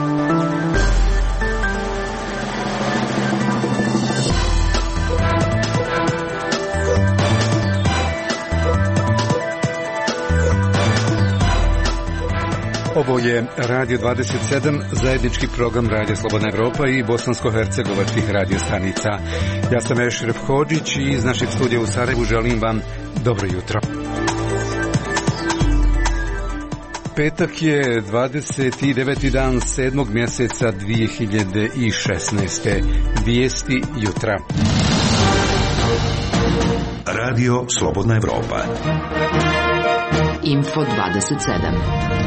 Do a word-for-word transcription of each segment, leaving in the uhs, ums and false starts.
Ovo je Radio dvadeset sedam, zajednički program Radio Slobodna Evropa i bosansko-hercegovačkih radio stanica. Ja sam Ešref Hodžić i iz našeg studija u Sarajevu želim vam dobro jutro. Petak je dvadeset deveti dan sedmog mjeseca dvije hiljade šesnaeste. Vijesti jutra. Radio Slobodna Evropa. Info dvadeset sedam.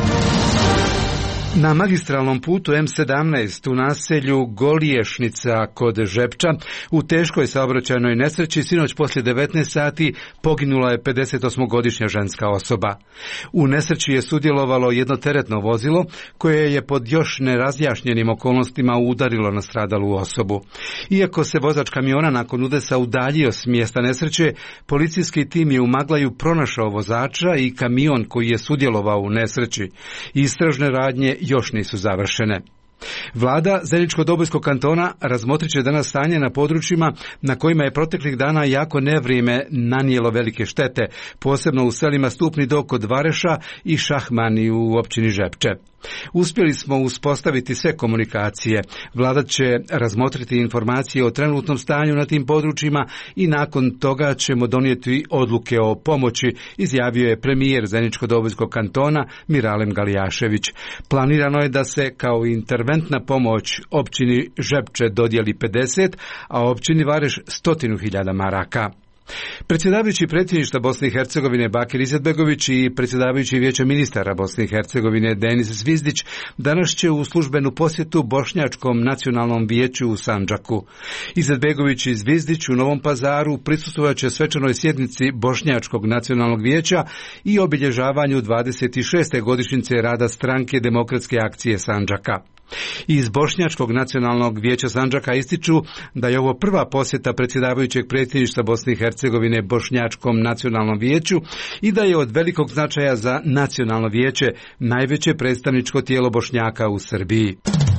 Na magistralnom putu em sedamnaest u naselju Goliješnica kod Žepča u teškoj saobraćajnoj nesreći sinoć poslije devetnaest sati poginula je pedesetosmogodišnja ženska osoba. U nesreći je sudjelovalo jedno teretno vozilo koje je pod još nerazjašnjenim okolnostima udarilo na stradalu osobu. Iako se vozač kamiona nakon udesa udaljio s mjesta nesreće, policijski tim je u Maglaju pronašao vozača i kamion koji je sudjelovao u nesreći. Istražne radnje još nisu završene. Vlada Zeničko-Dobojskog kantona razmotrit će danas stanje na područjima na kojima je proteklih dana jako nevrijeme nanijelo velike štete, posebno u selima Stupni Do kod Vareša i Šahmani u općini Žepče. Uspjeli smo uspostaviti sve komunikacije. Vlada će razmotriti informacije o trenutnom stanju na tim područjima i nakon toga ćemo donijeti odluke o pomoći, izjavio je premijer Zeničko-Dobojskog kantona Miralem Galijašević. Planirano je da se kao interventna pomoć općini Žepče dodijeli pedeset, a općini Vareš stotinu hiljada maraka. Predsjedavajući predsjedništva Bosne i Hercegovine Bakir Izetbegović i predsjedavajući Vijeća ministara Bosne i Hercegovine Denis Zvizdić danas će u službenu posjetu Bošnjačkom nacionalnom vijeću u Sandžaku. Izetbegović i Zvizdić u Novom Pazaru prisustvovat će svečanoj sjednici Bošnjačkog nacionalnog vijeća i obilježavanju dvadeset šeste godišnjice rada Stranke demokratske akcije Sandžaka. Iz Bošnjačkog nacionalnog vijeća Sandžaka ističu da je ovo prva posjeta predsjedavajućeg predsjedništva Bosne i Hercegovine Bošnjačkom nacionalnom vijeću i da je od velikog značaja za nacionalno vijeće, najveće predstavničko tijelo Bošnjaka u Srbiji.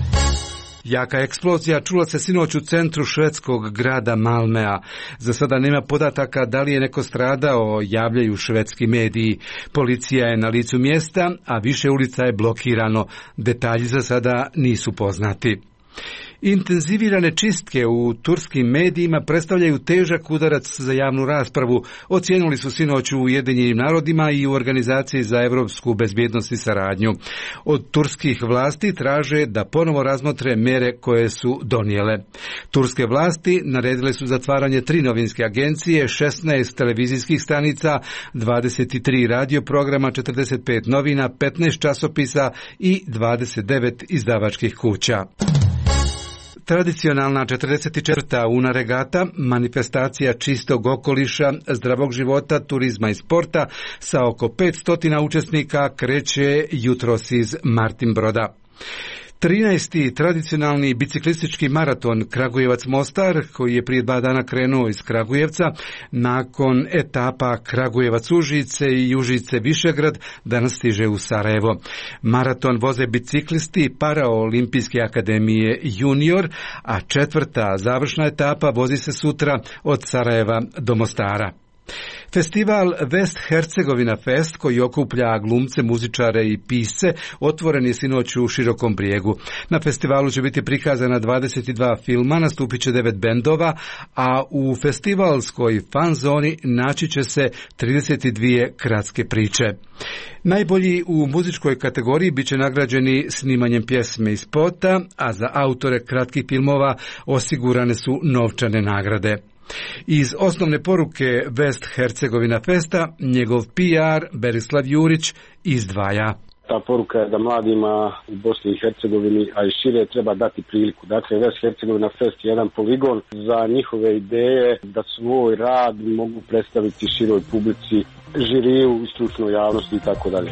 Jaka eksplozija čula se sinoć u centru švedskog grada Malmea. Za sada nema podataka da li je neko stradao, javljaju švedski mediji. Policija je na licu mjesta, a više ulica je blokirano. Detalji za sada nisu poznati. Intenzivirane čistke u turskim medijima predstavljaju težak udarac za javnu raspravu, ocijenili su sinoć u Ujedinjenim narodima i u Organizaciji za europsku bezbjednost i saradnju. Od turskih vlasti traže da ponovo razmotre mjere koje su donijele. Turske vlasti naredile su zatvaranje tri novinske agencije, šesnaest televizijskih stanica, dvadeset tri radio programa, četrdeset pet novina, petnaest časopisa i dvadeset devet izdavačkih kuća. Tradicionalna četrdeset četvrta UNA regata, manifestacija čistog okoliša, zdravog života, turizma i sporta sa oko petsto učesnika kreće jutros iz Martinbroda. trinaesti tradicionalni biciklistički maraton Kragujevac-Mostar, koji je prije dva dana krenuo iz Kragujevca, nakon etapa Kragujevac-Užice i Užice-Višegrad, danas stiže u Sarajevo. Maraton voze biciklisti Paraolimpijske akademije Junior, a četvrta završna etapa vozi se sutra od Sarajeva do Mostara. Festival West Hercegovina Fest, koji okuplja glumce, muzičare i pisce, otvoren je sinoć u Širokom Brijegu. Na festivalu će biti prikazana dvadeset dva filma, nastupit će devet bendova, a u festivalskoj fan zoni naći će se trideset dvije kratke priče. Najbolji u muzičkoj kategoriji bit će nagrađeni snimanjem pjesme i spota, a za autore kratkih filmova osigurane su novčane nagrade. Iz osnovne poruke West Hercegovina Festa njegov P R Berislav Jurić izdvaja. Ta poruka je da mladima u Bosni i Hercegovini, a i šire, treba dati priliku. Dakle, West Hercegovina Fest je jedan poligon za njihove ideje da svoj rad mogu predstaviti široj publici, žiriju, stručnoj javnosti i tako dalje.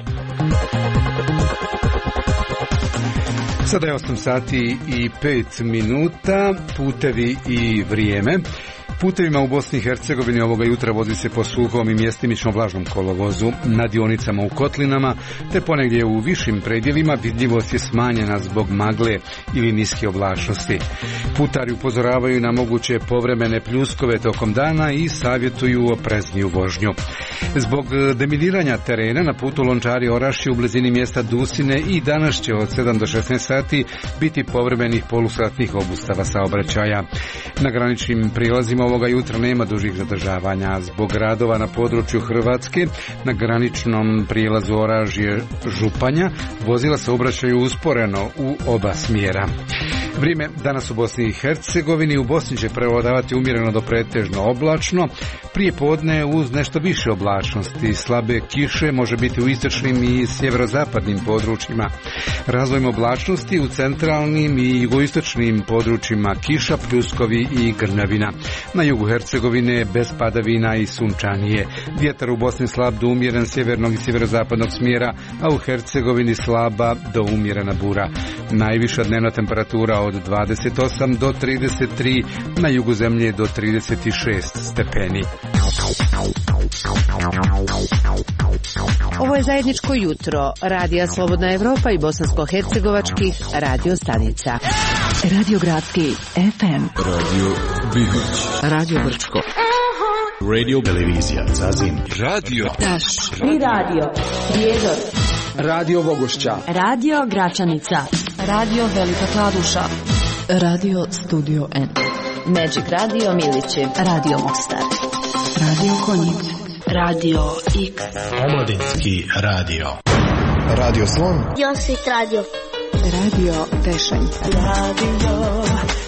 Sada je osam sati i pet minuta, putevi i vrijeme. Putevima u Bosni i Hercegovini ovoga jutra vozi se po suhom i mjestimično vlažnom kolovozu, na dionicama u kotlinama, te ponegdje u višim predjelima vidljivost je smanjena zbog magle ili niske oblačnosti. Putari upozoravaju na moguće povremene pljuskove tokom dana i savjetuju oprezniju vožnju. Zbog deminiranja terena na putu Lončari-Orašje u blizini mjesta Dusine i danas će od sedam do šesnaest sati biti povremenih polusatnih obustava saobraćaja. Na graničnim prilazima ovoga jutra nema dužih zadržavanja. Zbog radova na području Hrvatske na graničnom prijelazu Oražje-Županja vozila se obraćaju usporeno u oba smjera. Vrijeme danas u Bosni i Hercegovini. U Bosni će prevladavati umjereno do pretežno oblačno. Prije podne uz nešto više oblačnosti. Slabe kiše može biti u istočnim i sjeverozapadnim područjima. Razvojem oblačnosti u centralnim i jugoistočnim područjima kiša, pljuskovi i grmljavina. Na jugu Hercegovine bez padavina i sunčanije. Vjetar u Bosni slab do umjeren sjevernog i sjeverozapadnog smjera, a u Hercegovini slaba do umjerena bura. Najviša dnevna temperatura od dvadeset osam do trideset tri, na jugu zemlje do trideset šest stepeni. Ovo je zajedničko jutro Radija Slobodna Evropa i bosansko-hercegovačkih radio stanica. Radio Gradski F M, Radio Bihoć, Radio Brčko, Radio Televizija Zazin, Radio Taš i Radio Prijedor, Radio Vogošća, Radio Gračanica, Radio Velika Kladuša, Radio Studio N, Magic Radio Milići, Radio Mostar, Radio Konjic, Radio X, Omladinski radio, Radio Slon, Josit Radio, Radio Tešanj, Radio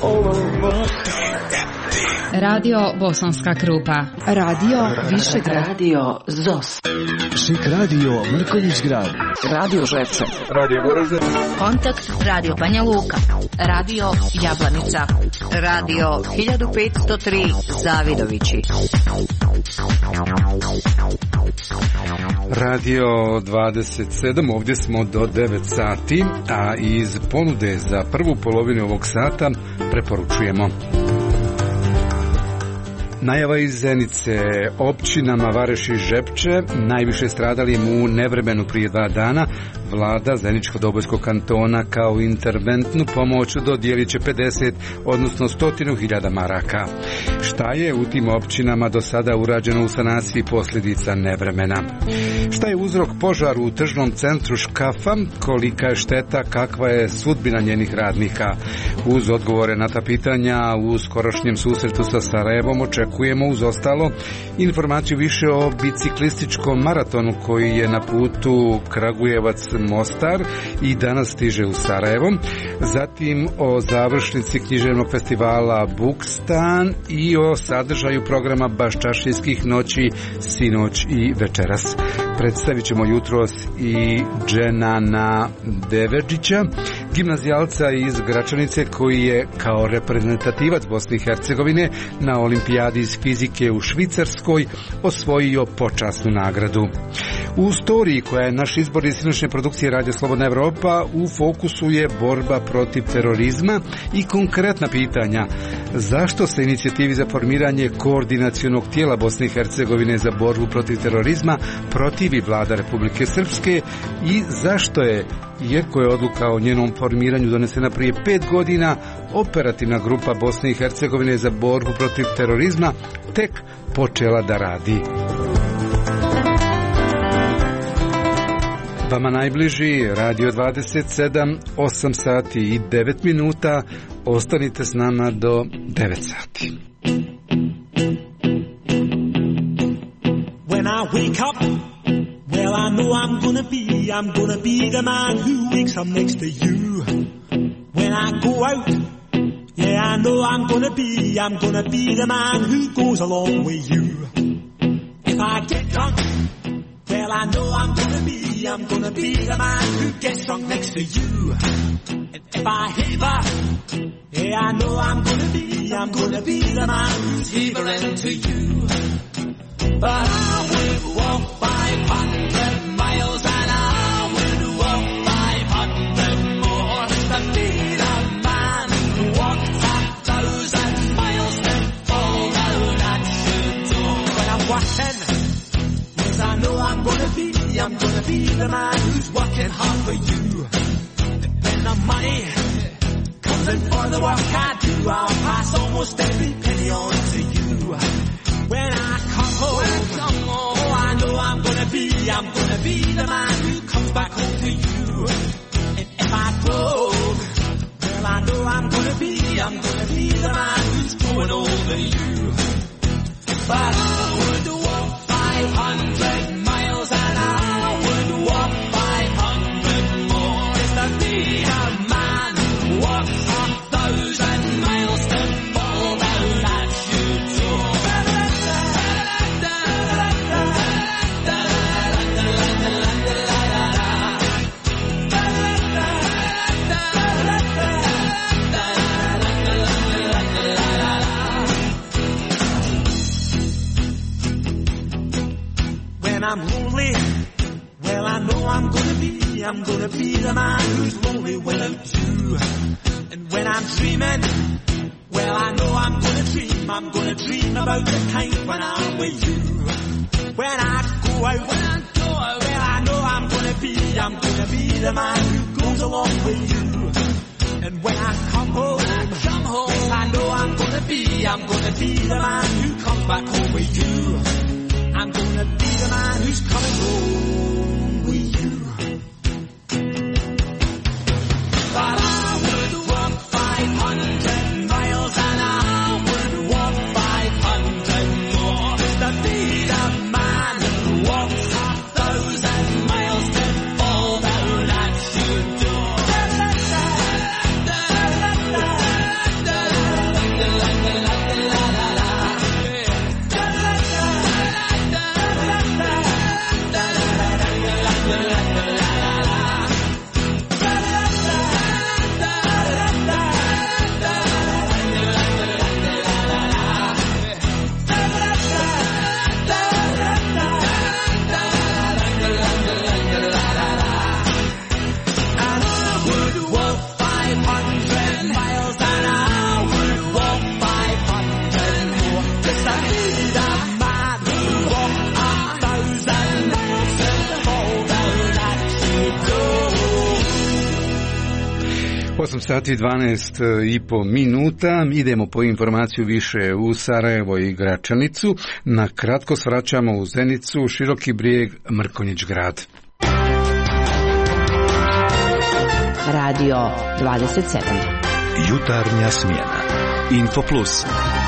Radio Bosanska Krupa, Radio Višegrad, Radio Zos, Šik Radio Mrkonjić Grad, Radio Žepče, Radio Goražde, Kontakt Radio Banja Luka, Radio Jablanica, Radio hiljadu petsto tri Zavidovići, Radio dvadeset sedam, ovdje smo do devet sati, a iz ponude za prvu polovinu ovog sata preporučujemo najava iz Zenice, općinama Vareš i Žepče, najviše stradalim u nevremenu prije dva dana, vlada Zeničko-Dobojskog kantona kao interventnu pomoć dodijelit će pedeset, odnosno stotinu hiljada maraka. Šta je u tim općinama do sada urađeno u sanaciji posljedica nevremena? Šta je uzrok požaru u tržnom centru Škafa? Kolika je šteta? Kakva je sudbina njenih radnika? Uz odgovore na ta pitanja u skorošnjem susretu sa Sarajevom očekujemo uz ostalo informaciju više o biciklističkom maratonu koji je na putu Kragujevac-Mostar i danas stiže u Sarajevo. Zatim o završnici književnog festivala Bukstan i o sadržaju programa Baščašijskih noći sinoć i večeras. Predstavit ćemo jutros i Dženana Devedžića, gimnazijalca iz Gračanice koji je kao reprezentativac Bosne i Hercegovine na olimpijadi iz fizike u Švicarskoj osvojio počasnu nagradu. U storiji koja je naš izbor iz sinoćne produkcije Radio Slobodna Evropa u fokusu je borba protiv terorizma i konkretna pitanja. Zašto se inicijativi za formiranje koordinacionog tijela Bosne i Hercegovine za borbu protiv terorizma protivi vlada Republike Srpske i zašto je, iako je odluka o njenom formiranju donesena prije pet godina, operativna grupa Bosne i Hercegovine za borbu protiv terorizma tek počela da radi. Vama najbliži Radio dvadeset sedam, osam sati i devet minuta. Ostanite s nama do devet sati. When I wake up, well I know I'm gonna be, I'm gonna be the man who wakes up next to you. When I go out, yeah I know I'm gonna be, I'm gonna be the man who goes along with you. If I get drunk, well I know I'm gonna be, I'm gonna be the man who gets drunk next to you. And if I heaver, yeah I know I'm gonna be, I'm gonna be the man who's heavering to you. But I would walk five hundred miles and I would walk five hundred more to be the man who walked a thousand miles to fall the I'm gonna be the man who's working hard for you. And when the money comes in for the work I do, I'll pass almost every penny on to you. When I come home, when I come home, oh, I know I'm gonna be, I'm gonna be the man who comes back home to you. And if I broke, well, I know I'm gonna be, I'm gonna be the man who's growing over you. But I would walk five hundred miles and I would walk five hundred more just to be a man who walks a thousand miles to fall down at your door. When I'm lonely, well, I know I'm gonna be, I'm gonna be the man who's lonely without you. And when I'm dreaming, well, I know I'm gonna dream, I'm gonna dream about the time when I'm with you. When I go out, when I go out, well, I know I'm gonna be, I'm gonna be the man who goes along with you. And when I come home, when I come home, well, I know I'm gonna be, I'm gonna be the man who comes back home with you. I'm gonna be the man who's coming home with you. But I would walk five hundred miles and I would walk five hundred more just to be the man who walks a thousand miles to fall down at your door. osam sati i dvanaest i po minuta. Idemo po informaciju više u Sarajevo i Gračanicu. Na kratko svraćamo u Zenicu, Široki Brijeg, Mrkonjić grad. Radio dvadeset sedam. Jutarnja smjena. Info Plus.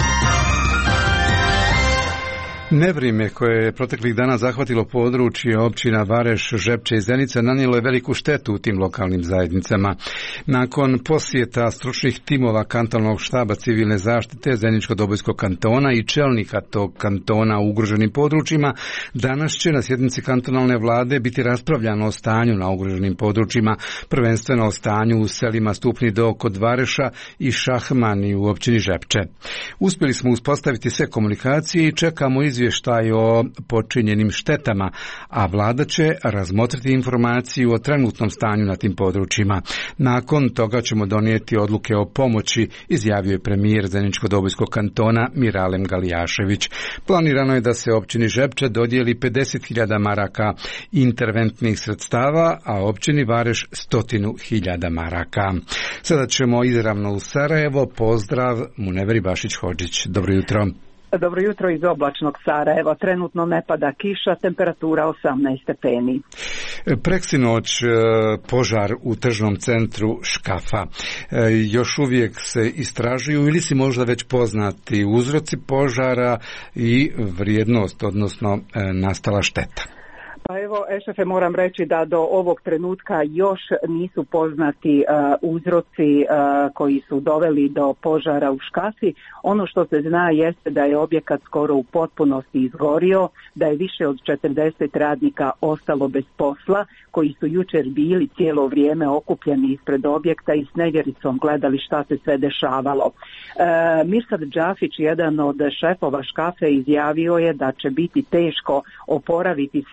Nevrijeme koje je proteklih dana zahvatilo područje općina Vareš, Žepče i Zenica nanijelo je veliku štetu u tim lokalnim zajednicama. Nakon posjeta stručnih timova kantonalnog štaba civilne zaštite Zeničko-Dobojskog kantona i čelnika tog kantona u ugroženim područjima, danas će na sjednici kantonalne vlade biti raspravljano o stanju na ugroženim područjima, prvenstveno o stanju u selima Stupni Do kod Vareša i Šahmani u općini Žepče. Uspjeli smo uspostaviti sve komunikacije i čekamo iz izvještaj o počinjenim štetama, a vlada će razmotriti informaciju o trenutnom stanju na tim područjima. Nakon toga ćemo donijeti odluke o pomoći, izjavio je premijer Zeničko-Dobojskog kantona Miralem Galijašević. Planirano je da se općini Žepče dodijeli pedeset hiljada maraka interventnih sredstava, a općini Vareš stotinu hiljada maraka. Sada ćemo izravno u Sarajevo. Pozdrav, Muneveri Bašić-Hodžić. Dobro jutro. Dobro jutro iz oblačnog Sarajeva. Trenutno ne pada kiša, temperatura osamnaest stepeni. Preksinoć požar u tržnom centru Škafa. Još uvijek se istražuju ili si možda već poznati uzroci požara i vrijednost, odnosno nastala šteta? Pa evo, Ešefe, moram reći da do ovog trenutka još nisu poznati uh, uzroci uh, koji su doveli do požara u Škafi. Ono što se zna jeste da je objekat skoro u potpunosti izgorio, da je više od četrdeset radnika ostalo bez posla, koji su jučer bili cijelo vrijeme okupljeni ispred objekta i s nevjericom gledali šta se sve dešavalo. Uh, Mirsad Džafić, jedan od šefova Škafe, izjavio je da će biti teško oporaviti se od katastrofe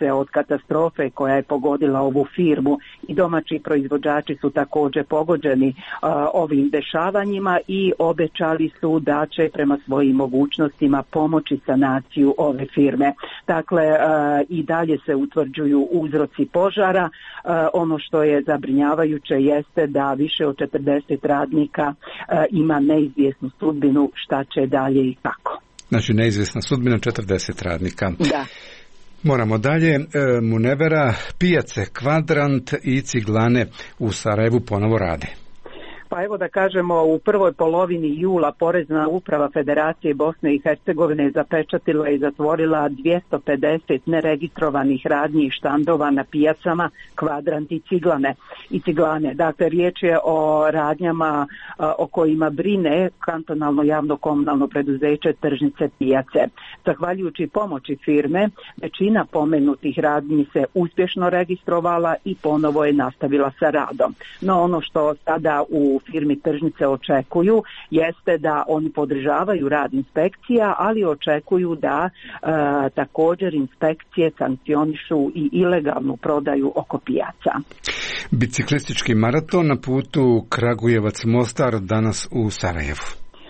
katastrofe koja je pogodila ovu firmu i domaći proizvođači su također pogođeni a, ovim dešavanjima i obećali su da će prema svojim mogućnostima pomoći sanaciju ove firme. Dakle, a, i dalje se utvrđuju uzroci požara. A, ono što je zabrinjavajuće jeste da više od četrdeset radnika a, ima neizvjesnu sudbinu šta će dalje i kako. Znači neizvjesna sudbina četrdeset radnika. Da. Moramo dalje. E, Munevera, pijace, Kvadrant i ciglane u Sarajevu ponovo rade. Pa evo da kažemo, u prvoj polovini jula Porezna uprava Federacije Bosne i Hercegovine zapečatila i zatvorila dvjesto pedeset neregistrovanih radnji i štandova na pijacama Kvadrant i Ciglane. I Ciglane. Dakle, riječ je o radnjama a, o kojima brine kantonalno javno komunalno preduzeće Tržnice pijace. Zahvaljujući pomoći firme, većina pomenutih radnji se uspješno registrovala i ponovo je nastavila sa radom. No ono što sada u firmi Tržnice očekuju jeste da oni podržavaju rad inspekcija, ali očekuju da e, također inspekcije sankcionišu i ilegalnu prodaju oko pijaca. Biciklistički maraton na putu Kragujevac-Mostar danas u Sarajevu.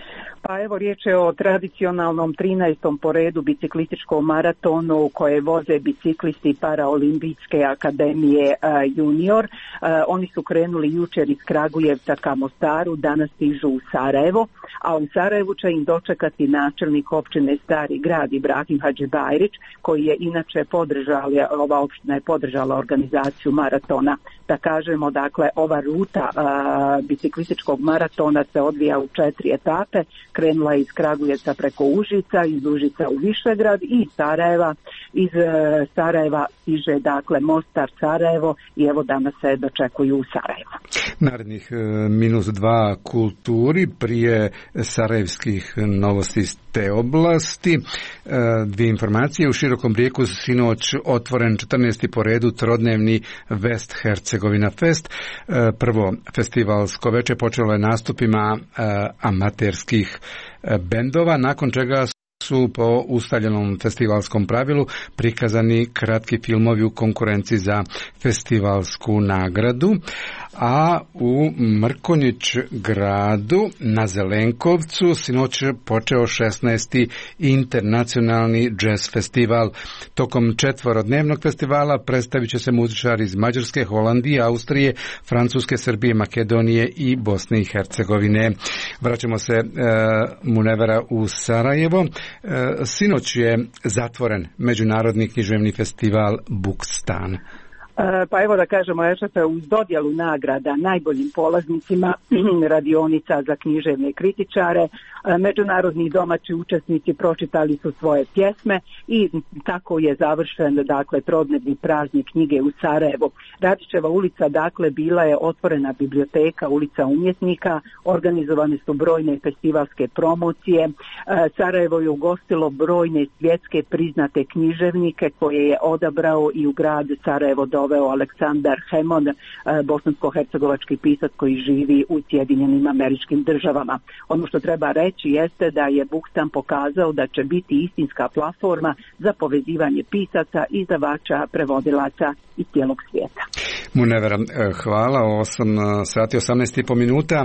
Pa evo, riječ je o tradicionalnom trinaestom po redu biciklističkom maratonu koje voze biciklisti Paraolimpijske akademije uh, junior. Uh, oni su krenuli jučer iz Kragujevca ka Mostaru, danas stižu u Sarajevo, a u Sarajevu će im dočekati načelnik općine Stari Grad Ibrahim Hadžibajrić, koji je inače podržala, ova opština je podržala organizaciju maratona. Da kažemo, dakle, ova ruta uh, biciklističkog maratona se odvija u četiri etape. Krenula je iz Kragujevca preko Užica, iz Užica u Višegrad i Sarajeva. Iz e, Sarajeva stiže dakle Mostar, Sarajevo i evo danas se dočekuju u Sarajevu. Narednih e, minus dva kulturi prije sarajevskih novosti iz te oblasti. E, dvije informacije. U Širokom Rijeku sinoć otvoren četrnaesti po redu trodnevni West Hercegovina Fest. E, prvo festivalsko veče počelo je nastupima e, amaterskih bendova, nakon čega su po ustaljenom festivalskom pravilu prikazani kratki filmovi u konkurenciji za festivalsku nagradu, a u Mrkonjić gradu na Zelenkovcu sinoć počeo šesnaesti internacionalni jazz festival. Tokom četvorodnevnog festivala predstavit će se muzičari iz Mađarske, Holandije, Austrije, Francuske, Srbije, Makedonije i Bosne i Hercegovine. Vraćamo se e, Munevera u Sarajevo. E, sinoć je zatvoren Međunarodni književni festival Bukstan. Pa evo da kažemo, Ešefe, uz dodjelu nagrada najboljim polaznicima radionica za književne kritičare, međunarodni i domaći učesnici pročitali su svoje pjesme i tako je završen dakle trodnevni praznik knjige u Sarajevu. Radićeva ulica dakle bila je otvorena biblioteka, ulica umjetnika, organizovane su brojne festivalske promocije. Sarajevo je ugostilo brojne svjetske priznate književnike koje je odabrao i u grad Sarajevo doveo Aleksandar Hemon, bosansko-hercegovački pisac koji živi u Sjedinjenim Američkim Državama. Ono što treba reći jeste da je Bukstan pokazao da će biti istinska platforma za povezivanje pisaca, izdavača, prevodilaca i cijelog svijeta. Munevera, hvala. osam sati osamnaest i po minuta.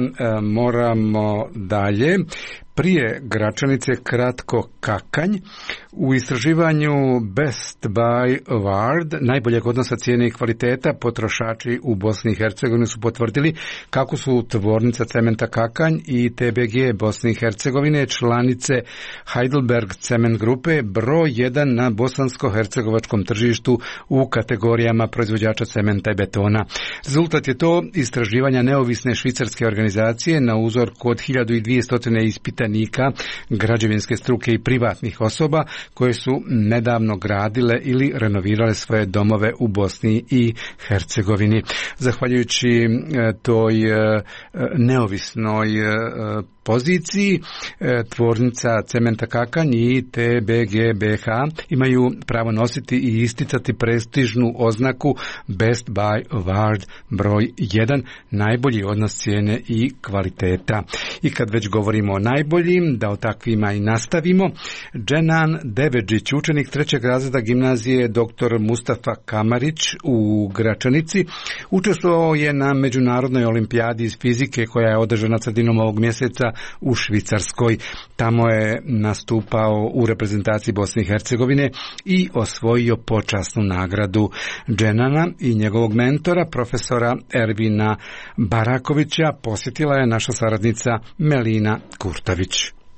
Moramo dalje. Prije Gračanice kratko kakanj. U istraživanju Best Buy Award, najboljeg odnosa cijene i kvaliteta, potrošači u Bosni i Hercegovini su potvrdili kako su tvornica cementa Kakanj i T B G Bosne i Hercegovine, članice Heidelberg Cement grupe, broj jedan na bosansko-hercegovačkom tržištu u kategorijama proizvođača cementa i betona. Rezultat je to istraživanja neovisne švicarske organizacije na uzorku od hiljadu dvjesto ispitanika građevinske struke i privatnih osoba koje su nedavno gradile ili renovirale svoje domove u Bosni i Hercegovini. Zahvaljujući toj neovisnoj poziciji. Tvornica cementa Kakanj i T B G B H imaju pravo nositi i isticati prestižnu oznaku Best Buy Award broj jedan, najbolji odnos cijene i kvaliteta. I kad već govorimo o najboljim, da o takvima i nastavimo, Dženan Devedžić, učenik trećeg razreda gimnazije doktor Mustafa Kamarić u Gračanici, učestvovao je na međunarodnoj olimpijadi iz fizike koja je održana sredinom ovog mjeseca u Švicarskoj. Tamo je nastupao u reprezentaciji Bosne i Hercegovine i osvojio počasnu nagradu. Dženana i njegovog mentora, profesora Ervina Barakovića, posjetila je naša saradnica Melina Kurtović.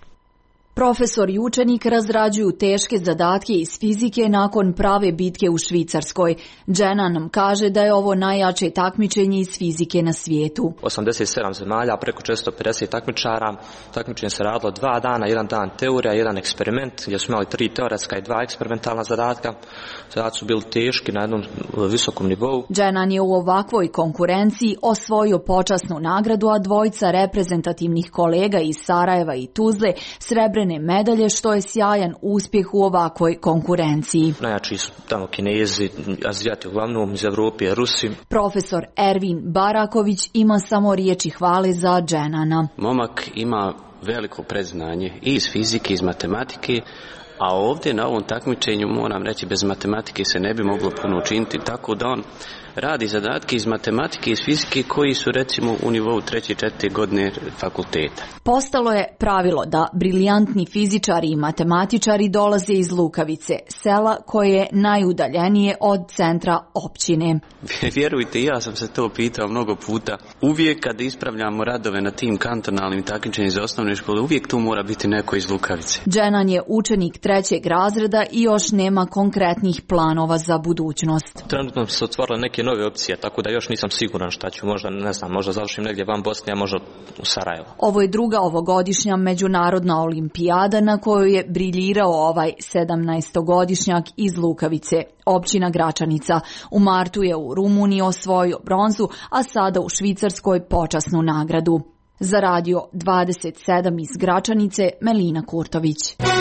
Profesor i učenik razrađuju teške zadatke iz fizike nakon prave bitke u Švicarskoj. Dženan nam kaže da je ovo najjače takmičenje iz fizike na svijetu. osamdeset sedam zemalja, preko četiristo pedeset takmičara. Takmičenje se radilo dva dana, jedan dan teorija, jedan eksperiment, gdje smo imali tri teoretska i dva eksperimentalna zadatka. Zadaci su bili teški na jednom visokom nivou. Dženan je u ovakvoj konkurenciji osvojio počasnu nagradu, a dvojica reprezentativnih kolega iz Sarajeva i Tuzle srebrne medalje, što je sjajan uspjeh u ovakvoj konkurenciji. Najjači su tamo Kinezi, Azijati uglavnom, iz Evrope, Rusi. Profesor Ervin Baraković ima samo riječi hvale za Dženana. Momak ima veliko predznanje i iz fizike, i iz matematike, a ovdje na ovom takmičenju, moram reći, bez matematike se ne bi moglo puno učiniti, tako da on radi zadatke iz matematike i iz fizike koji su recimo u nivou treće i četvrte godine fakulteta. Postalo je pravilo da briljantni fizičari i matematičari dolaze iz Lukavice, sela koje je najudaljenije od centra općine. Vjerujte, ja sam se to pitao mnogo puta. Uvijek kad ispravljamo radove na tim kantonalnim takmičenjima za osnovne škole, uvijek tu mora biti neko iz Lukavice. Dženan je učenik trećeg razreda i još nema konkretnih planova za budućnost. Trenutno se otvorile neke nove opcije, tako da još nisam siguran šta ću, možda, ne znam, možda završim negdje van Bosne, a možda u Sarajevo. Ovo je druga ovogodišnja međunarodna olimpijada na kojoj je briljirao ovaj sedamnaestogodišnjak iz Lukavice, općina Gračanica. U martu je u Rumuniji osvojio bronzu, a sada u Švicarskoj počasnu nagradu. Za radio dvadeset sedam iz Gračanice, Melina Kurtović.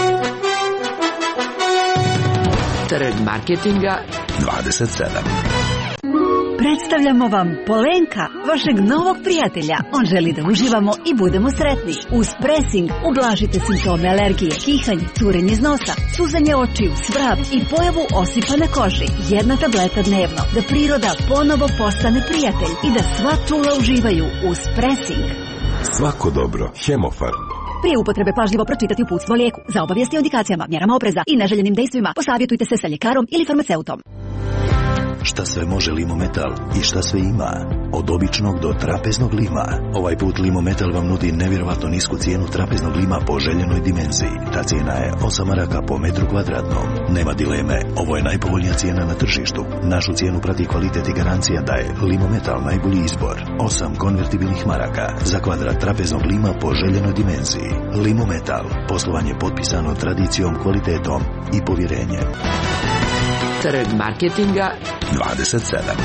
Trg marketinga dvadeset sedam. Predstavljamo vam Polenka, vašeg novog prijatelja. On želi da uživamo i budemo sretni. Uz presing ublažite simptome alergije, kihanje, curenje iz nosa, suzanje očiju, svrab i pojavu osipa na koži. Jedna tableta dnevno, da priroda ponovo postane prijatelj i da sva čula uživaju uz presing. Svako dobro, Hemofarm. Prije upotrebe pažljivo pročitati uputstvo o lijeku. Za obavijesti o indikacijama, mjerama opreza i neželjenim dejstvima posavjetujte se sa ljekarom ili farmaceutom. Šta sve može Limometal i šta sve ima? Od običnog do trapeznog lima. Ovaj put Limometal vam nudi nevjerovatno nisku cijenu trapeznog lima po željenoj dimenziji. Ta cijena je osam maraka po metru kvadratnom. Nema dileme, ovo je najpovoljnija cijena na tržištu. Našu cijenu prati kvalitet i garancija da je Limometal najbolji izbor. osam konvertibilnih maraka za kvadrat trapeznog lima po željenoj dimenziji. Limometal. Poslovanje potpisano tradicijom, kvalitetom i povjerenjem. Trg marketinga dvadeset sedam.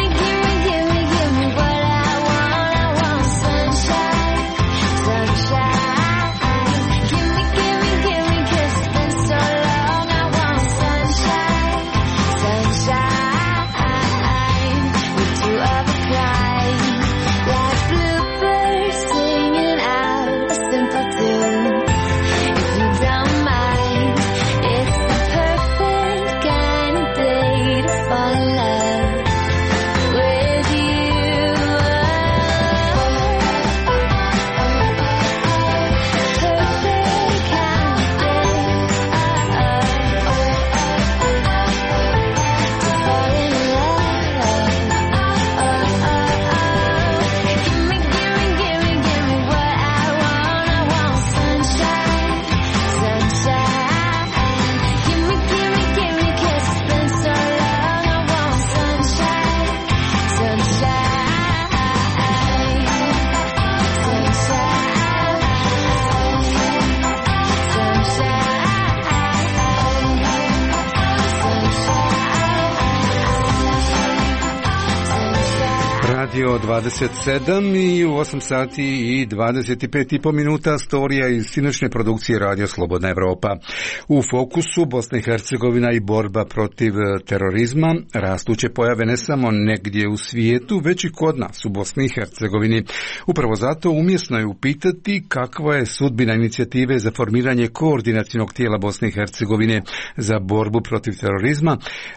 Sunshine Radio dvadeset sedam i u osam sati i dvadeset pet i po minuta storija iz sinoćne produkcije Radio Slobodna Evropa. U fokusu Bosna i Hercegovina i borba protiv terorizma, rastuće pojave ne samo negdje u svijetu, već i kod nas u Bosni i Hercegovini. Upravo zato umjesno je upitati kakva je sudbina inicijative za formiranje koordinacionog tijela Bosne i Hercegovine za borbu protiv terorizma,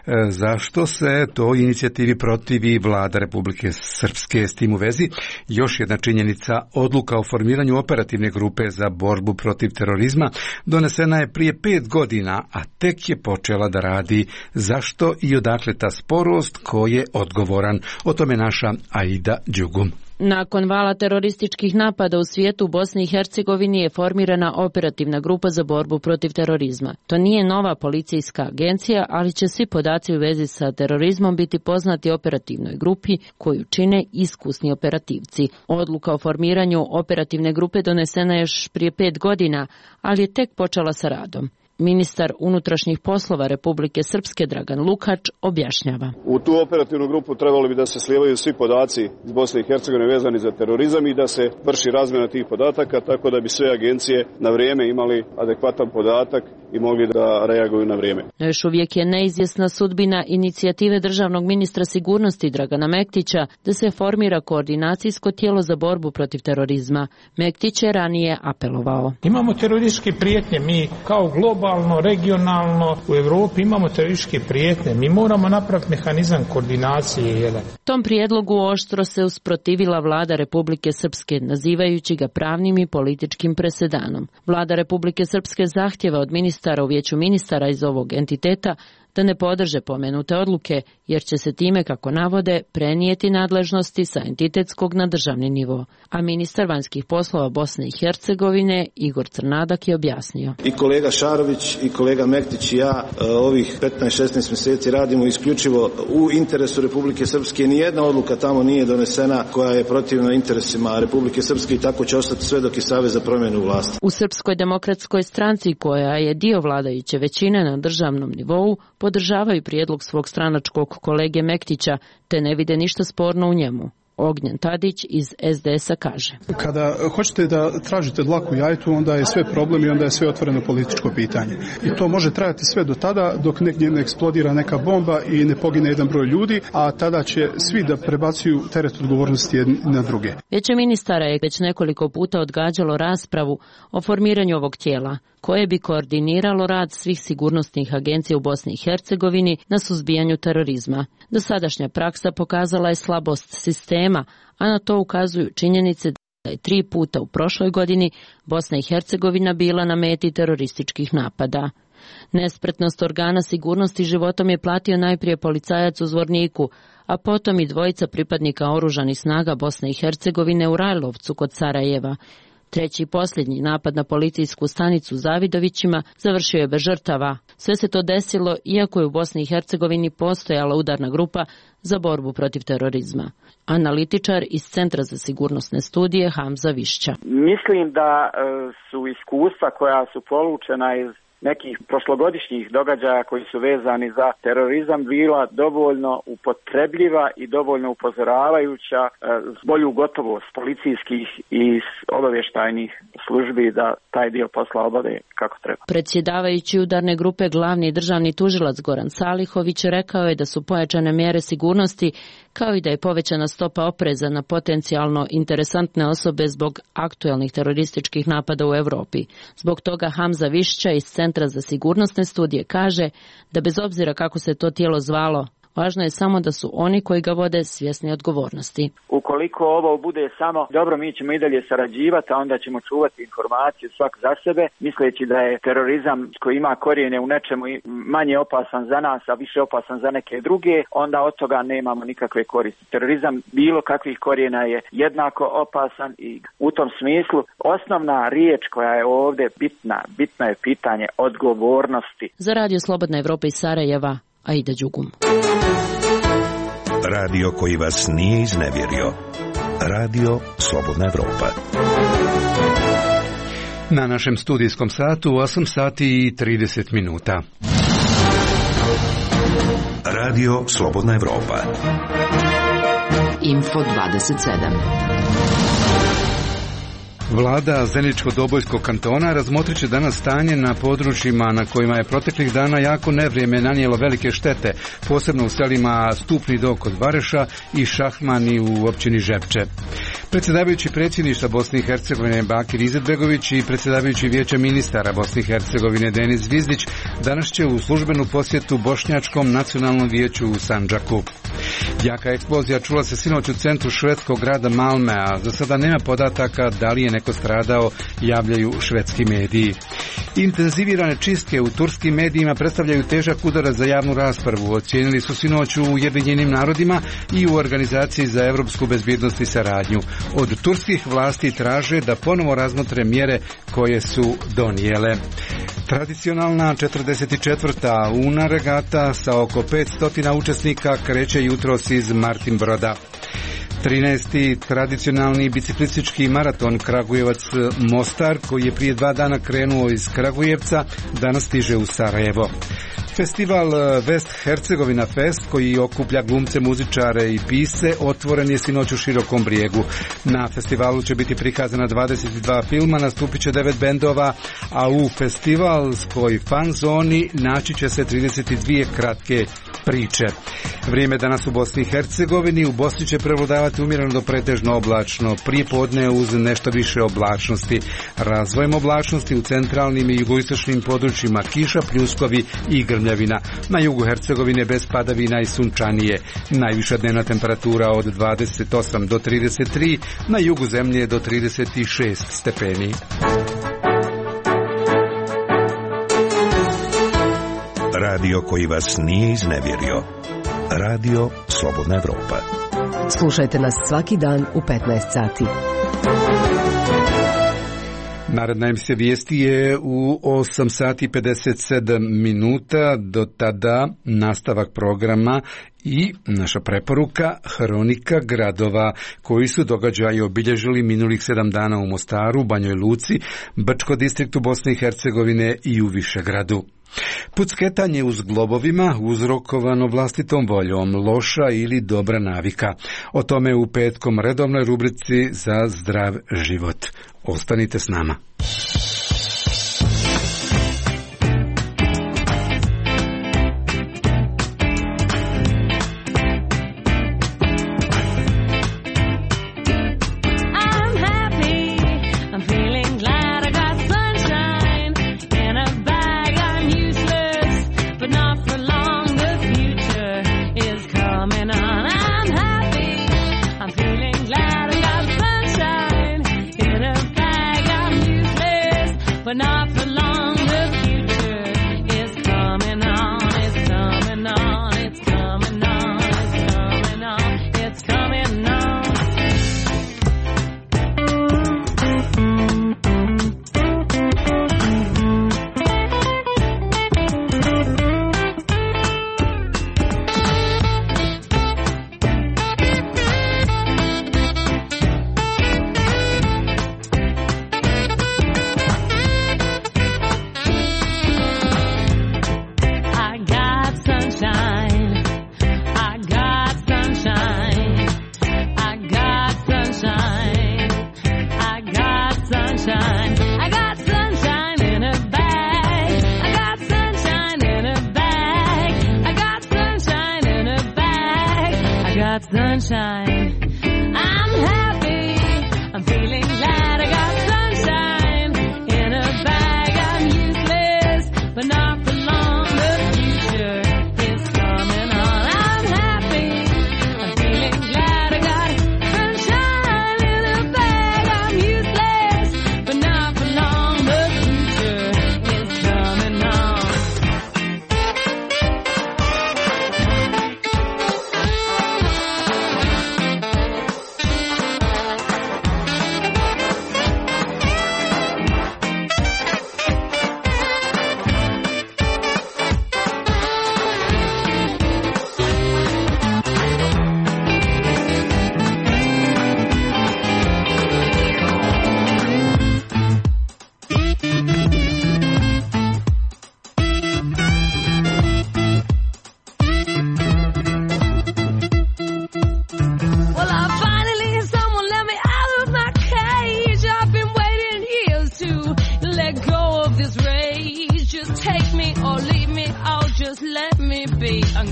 zašto se to inicijativi protivi Vlada Republike Srpske. S tim u vezi još jedna činjenica, odluka o formiranju operativne grupe za borbu protiv terorizma donesena je prije pet godina, a tek je počela da radi. Zašto i odakle ta sporost, ko je odgovoran? O tome naša Aida Đugum. Nakon vala terorističkih napada u svijetu, u Bosni i Hercegovini je formirana operativna grupa za borbu protiv terorizma. To nije nova policijska agencija, ali će svi podaci u vezi sa terorizmom biti poznati operativnoj grupi koju čine iskusni operativci. Odluka o formiranju operativne grupe donesena je još prije pet godina, ali je tek počela sa radom. Ministar unutrašnjih poslova Republike Srpske Dragan Lukač objašnjava. U tu operativnu grupu trebalo bi da se slijevaju svi podaci iz Bosne i Hercegovine vezani za terorizam i da se vrši razmjena tih podataka tako da bi sve agencije na vrijeme imali adekvatan podatak i mogli da reaguju na vrijeme. Još uvijek je neizvjesna sudbina inicijative državnog ministra sigurnosti Dragana Mektića da se formira koordinacijsko tijelo za borbu protiv terorizma. Mektić je ranije apelovao. Imamo terorističke prijetnje, mi kao globalno, regionalno u Europi imamo terorističke prijetnje. Mi moramo napraviti mehanizam koordinacije jedan. Tom prijedlogu oštro se usprotivila Vlada Republike Srpske, nazivajući ga pravnim i političkim presedanom. Vlada Republike Srpske zahtjeva od ministara u vijeću ministara iz ovog entiteta da ne podrže pomenute odluke, jer će se time, kako navode, prenijeti nadležnosti sa entitetskog na državni nivo. A ministar vanjskih poslova Bosne i Hercegovine Igor Crnadak je objasnio. I kolega Šarović i kolega Mektić i ja ovih petnaest šesnaest mjeseci radimo isključivo u interesu Republike Srpske. Nijedna odluka tamo nije donesena koja je protivna interesima Republike Srpske i tako će ostati sve dok je Savez za promjenu vlasti. U Srpskoj demokratskoj stranci, koja je dio vladajuće većine na državnom nivou, podržavaju prijedlog svog stranačkog kolege Mektića, te ne vide ništa sporno u njemu. Ognjen Tadić iz es de es a kaže. Kada hoćete da tražite dlaku jajetu, onda je sve problem i onda je sve otvoreno političko pitanje. I to može trajati sve do tada dok negdje ne eksplodira neka bomba i ne pogine jedan broj ljudi, a tada će svi da prebacuju teret odgovornosti jedni na druge. Vijeće ministara je već nekoliko puta odgađalo raspravu o formiranju ovog tijela, koje bi koordiniralo rad svih sigurnosnih agencija u Bosni i Hercegovini na suzbijanju terorizma. Dosadašnja praksa pokazala je slabost sistema, a na to ukazuju činjenice da je tri puta u prošloj godini Bosna i Hercegovina bila na meti terorističkih napada. Nespretnost organa sigurnosti životom je platio najprije policajac u Zvorniku, a potom i dvojica pripadnika oružanih snaga Bosne i Hercegovine u Rajlovcu kod Sarajeva. Treći i posljednji napad na policijsku stanicu u Zavidovićima završio je bez žrtava. Sve se to desilo iako je u Bosni i Hercegovini postojala udarna grupa za borbu protiv terorizma. Analitičar iz Centra za sigurnosne studije Hamza Višća. Mislim da su iskustva koja su polučena iz nekih prošlogodišnjih događaja koji su vezani za terorizam bila dovoljno upotrebljiva i dovoljno upozoravajuća s bolju gotovost policijskih i obavještajnih službi da taj dio posla obave kako treba. Predsjedavajući udarne grupe glavni državni tužilac Goran Salihović rekao je da su pojačane mjere sigurnosti kao i da je povećana stopa opreza na potencijalno interesantne osobe zbog aktuelnih terorističkih napada u Europi. Zbog toga Hamza Višća iz Centra za sigurnosne studije kaže da bez obzira kako se to tijelo zvalo, važno je samo da su oni koji ga vode svjesni odgovornosti. Ukoliko ovo bude samo dobro, mi ćemo i dalje sarađivati, a onda ćemo čuvati informacije svak za sebe, misleći da je terorizam koji ima korijene u nečemu manje opasan za nas, a više opasan za neke druge, onda od toga nemamo nikakve koristi. Terorizam bilo kakvih korijena je jednako opasan i u tom smislu osnovna riječ koja je ovdje bitna, bitno je pitanje odgovornosti. Za Radio Slobodna Evropa iz Sarajeva, Aida Đugum. Radio koji vas nije iznevjerio. Radio Slobodna Evropa. Na našem studijskom satu osam sati i trideset minuta. Radio Slobodna Evropa. Info dvadeset sedam. Vlada Zeničko-Dobojskog kantona razmotrit će danas stanje na područjima na kojima je proteklih dana jako nevrijeme nanijelo velike štete, posebno u selima Stupni do kod Vareša i Šahmani u općini Žepče. Predsjedavajući predsjedništva Bosne i Hercegovine Bakir Izetbegović i predsjedavajući vijeća ministara Bosne i Hercegovine Denis Zvizdić danas će u službenu posjetu Bošnjačkom nacionalnom vijeću u Sandžaku. Jaka eksplozija čula se sinoć u centru švedskog grada Malme, a za sada nema podataka da li je neko stradao, javljaju švedski mediji. Intenzivirane čistke u turskim medijima predstavljaju težak udarac za javnu raspravu, ocijenili su sinoć u Ujedinjenim narodima i u Organizaciji za europsku bezbjednost i saradnju. Od turskih vlasti traže da ponovo razmotre mjere koje su donijele. Tradicionalna četrdeset četvrta Una regata sa oko petsto učesnika kreće jutros iz Martinbroda. trinaesti tradicionalni biciklistički maraton Kragujevac-Mostar, koji je prije dva dana krenuo iz Kragujevca, danas stiže u Sarajevo. Festival West Hercegovina Fest, koji okuplja glumce, muzičare i pisce, otvoren je sinoć u Širokom Brijegu. Na festivalu će biti prikazana dvadeset dva filma, nastupit će devet bendova, a u festivalskoj fan zoni naći će se trideset dvije kratke priče. Vrijeme danas u Bosni i Hercegovini. U Bosni će prevladavati umjereno do pretežno oblačno, prije podne uz nešto više oblačnosti. Razvojem oblačnosti u centralnim i jugoistočnim područjima kiša, pljuskovi i grmljavina. Na jugu Hercegovine bez padavina i sunčanije. Najviša dnevna temperatura od dvadeset osam do trideset tri, na jugu zemlje do trideset šest stepeni. Radio koji vas nije iznevjerio. Radio Slobodna Evropa. Slušajte nas svaki dan u petnaest sati. Naredna emisija vijesti je u osam sati pedeset sedam minuta. Do tada nastavak programa i naša preporuka Hronika gradova koji su događaji obilježili minulih sedam dana u Mostaru, Banjoj Luci, Brčko distriktu Bosne i Hercegovine i u Višegradu. Pucketanje uz globovima uzrokovano vlastitom voljom, loša ili dobra navika. O tome u petkom redovnoj rubrici za zdrav život. Ostanite s nama.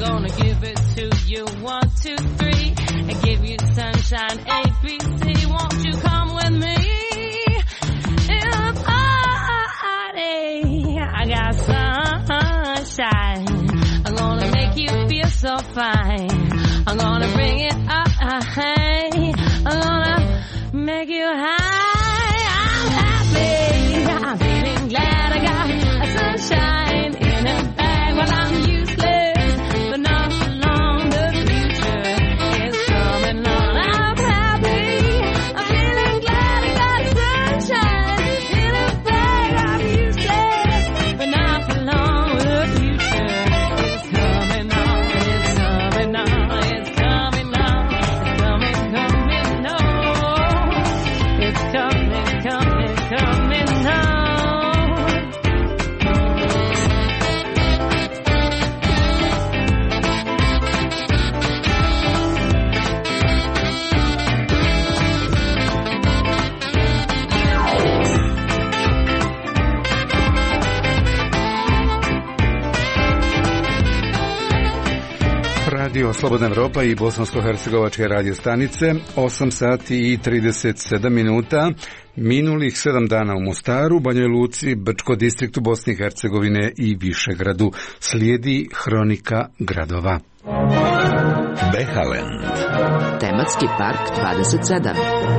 gonna give it to you, one, two, three, and give you sunshine, A, B, C. Won't you come with me in the party? I got sunshine. I'm gonna make you feel so fine. I'm gonna bring it up, hey. I'm gonna make you high. I'm happy. I'm feeling glad I got a sunshine in a bag. Well, I'm useless, but not for long. The future is coming on. I'm happy. I'm feeling glad I got sunshine in a bag. I'm useless, but not for long. The future is coming on. It's coming on. It's coming on. It's coming, coming on. It's coming, coming, coming on. Radio Slobodna Evropa i bosansko-hercegovačke radio stanice, osam sati i trideset sedam minuta, minulih sedam dana u Mostaru, Banjoj Luci, Brčko distriktu Bosne i Hercegovine i Višegradu. Slijedi hronika gradova. Behaland. Tematski park dvadeset sedam.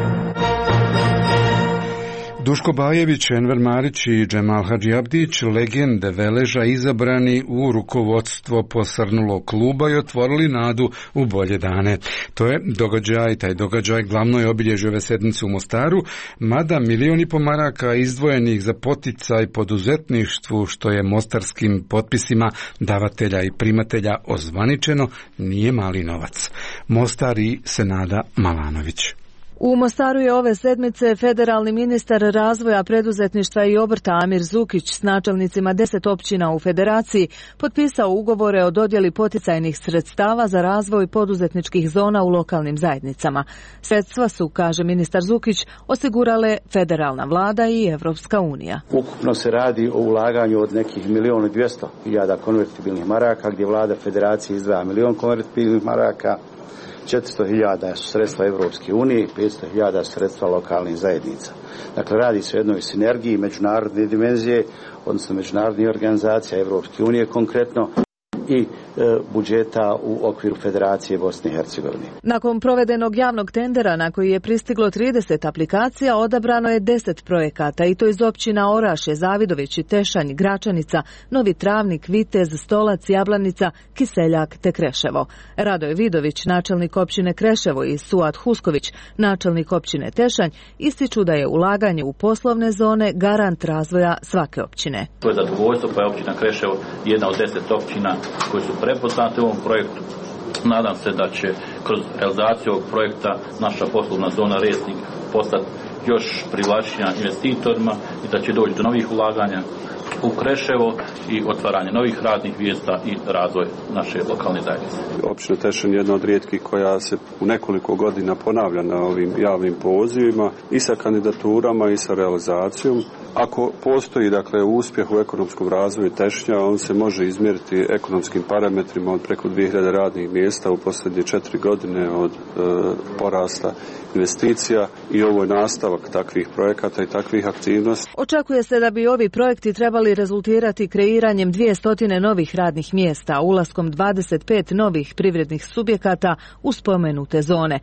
Duško Bajević, Enver Marić i Džemal Hadžiabdić, legende Veleža, izabrani u rukovodstvo posrnulog kluba i otvorili nadu u bolje dane. To je događaj, taj događaj glavno je obilježio ove sedmice u Mostaru, mada milion i po maraka izdvojenih za poticaj poduzetništvu, što je mostarskim potpisima davatelja i primatelja ozvaničeno, nije mali novac. Mostar i Senada Malanović. U Mostaru je ove sedmice federalni ministar razvoja, preduzetništva i obrta Amir Zukić s načelnicima deset općina u federaciji potpisao ugovore o dodjeli poticajnih sredstava za razvoj poduzetničkih zona u lokalnim zajednicama. Sredstva su, kaže ministar Zukić, osigurale federalna vlada i Evropska unija. Ukupno se radi o ulaganju od nekih milijon i dvjesto hiljada konvertibilnih maraka, gdje vlada federacije izdvaja milijon konvertibilnih maraka, četiristo hiljada su sredstva Evropske unije i petsto hiljada sredstva lokalnih zajednica. Dakle, radi se o jednoj sinergiji međunarodne dimenzije, odnosno međunarodnih organizacija Evropske unije konkretno i e, budžeta u okviru Federacije Bosne i Hercegovine. Nakon provedenog javnog tendera na koji je pristiglo trideset aplikacija, odabrano je deset projekata i to iz općina Orašje, Zavidović, Tešanj, Gračanica, Novi Travnik, Vitez, Stolac, Jablanica, Kiseljak te Kreševo. Radoje Vidović, načelnik općine Kreševo, i Suad Husković, načelnik općine Tešanj, ističu da je ulaganje u poslovne zone garant razvoja svake općine. To je zadovoljstvo, pa je općina Kreševo jedna od deset općina koji su prepoznate u ovom projektu. Nadam se da će kroz realizaciju ovog projekta naša poslovna zona Resnik postati još privlačnija investitorima i da će doći do novih ulaganja u Kreševo i otvaranje novih radnih mjesta i razvoj naše lokalne zajednice. Općina Tešanj je jedna od rijetkih koja se u nekoliko godina ponavlja na ovim javnim pozivima i sa kandidaturama i sa realizacijom. Ako postoji, dakle, uspjeh u ekonomskom razvoju Tešnja, on se može izmjeriti ekonomskim parametrima od preko dvije hiljade radnih mjesta u posljednje četiri godine od e, porasta investicija, i ovo je nastavak takvih projekata i takvih aktivnosti. Očekuje se da bi ovi projekti trebali rezultirati kreiranjem dvjesto novih radnih mjesta, ulaskom dvadeset pet novih privrednih subjekata u spomenute zone.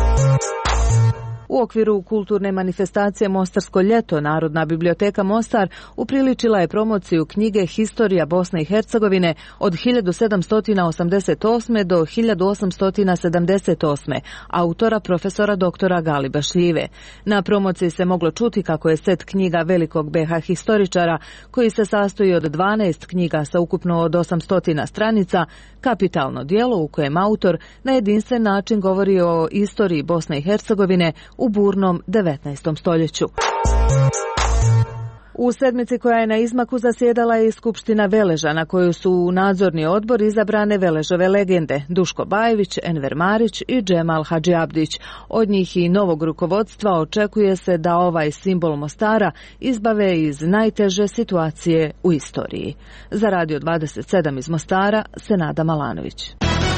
U okviru kulturne manifestacije Mostarsko ljeto, Narodna biblioteka Mostar upriličila je promociju knjige Historija Bosne i Hercegovine od hiljadu sedamsto osamdeset osme do hiljadu osamsto sedamdeset osme, autora profesora doktora Galiba Šljive. Na promociji se moglo čuti kako je set knjiga velikog be ha historičara, koji se sastoji od dvanaest knjiga sa ukupno od osamsto stranica, kapitalno djelo u kojem autor na jedinstven način govori o istoriji Bosne i Hercegovine u burnom devetnaestom stoljeću. U sedmici koja je na izmaku zasjedala je i Skupština Veleža, na koju su u nadzorni odbor izabrane Veležove legende Duško Bajević, Enver Marić i Džemal Hadžiabdić. Od njih i novog rukovodstva očekuje se da ovaj simbol Mostara izbave iz najteže situacije u istoriji. Za Radio dvadeset sedam iz Mostara, Senada Malanović.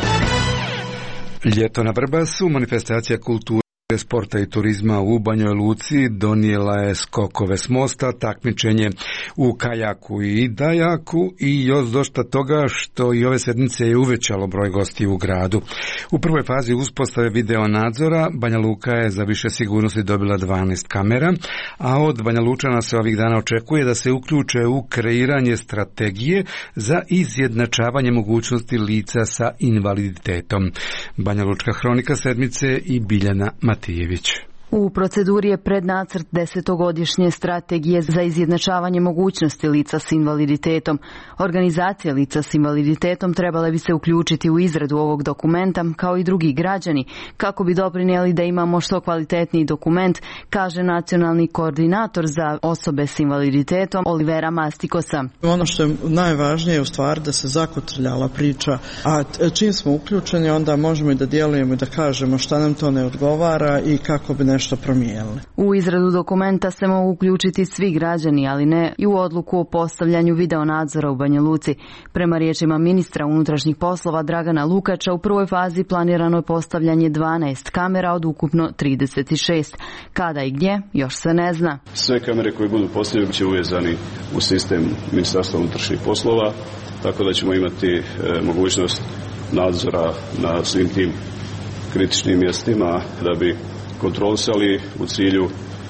Ljeto na Vrbasu, manifestacija kulture, sporta i turizma u Banjoj Luci donijela je skokove s mosta, takmičenje u kajaku i dajaku i još dosta toga što i ove sedmice je uvećalo broj gostiju u gradu. U prvoj fazi uspostave video nadzora Banja Luka je za više sigurnosti dobila dvanaest kamera, a od Banja Lučana se ovih dana očekuje da se uključe u kreiranje strategije za izjednačavanje mogućnosti lica sa invaliditetom. Banja Lučka hronika sedmice i Biljana Matijević. U proceduri je prednacrt desetogodišnje strategije za izjednačavanje mogućnosti lica s invaliditetom. Organizacije lica s invaliditetom trebale bi se uključiti u izradu ovog dokumenta, kao i drugi građani, kako bi doprinijeli da imamo što kvalitetniji dokument, kaže nacionalni koordinator za osobe s invaliditetom Olivera Mastikosa. Ono što je najvažnije je u stvari da se zakotrljala priča, a čim smo uključeni onda možemo i da djelujemo i da kažemo šta nam to ne odgovara i kako bi nešto promijenili. U izradu dokumenta se mogu uključiti svi građani, ali ne i u odluku o postavljanju videonadzora u Banja Luci. Prema riječima ministra unutrašnjih poslova Dragana Lukača, u prvoj fazi planirano je postavljanje dvanaest kamera od ukupno trideset šest. Kada i gdje, još se ne zna. Sve kamere koje budu postavljene će uvezani u sistem Ministarstva unutrašnjih poslova, tako da ćemo imati e, mogućnost nadzora na svim tim kritičnim mjestima da bi kontrolisali u cilju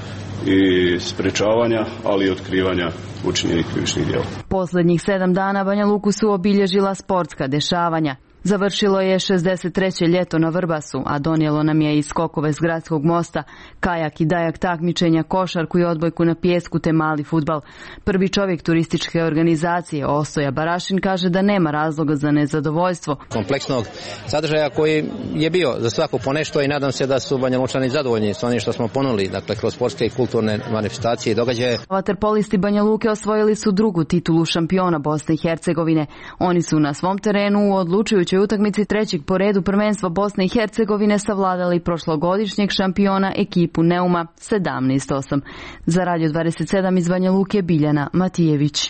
i sprečavanja, ali i otkrivanja učinjenih krivičnih djela. Posljednjih sedam dana Banja Luku su obilježila sportska dešavanja. Završilo je šezdeset treće ljeto na Vrbasu, a donijelo nam je i skokove s gradskog mosta, kajak i dajak takmičenja, košarku i odbojku na pijesku te mali fudbal. Prvi čovjek turističke organizacije Ostoja Barašin kaže da nema razloga za nezadovoljstvo. Kompleksnog sadržaja koji je bio za svaku ponešto i nadam se da su Banja Lučani zadovoljni s onim što smo ponudili, dakle kroz sportske i kulturne manifestacije i događaje. Vaterpolisti Banja Luke osvojili su drugu titulu šampiona Bosne i Hercegovine. Oni su na svom terenu u odlučujućoj utakmici trećeg po redu prvenstva Bosne i Hercegovine savladali prošlogodišnjeg šampiona ekipu Neuma sedamnaest osam. Za Radio dvadeset sedam iz Banja Luke, Biljana Matijević.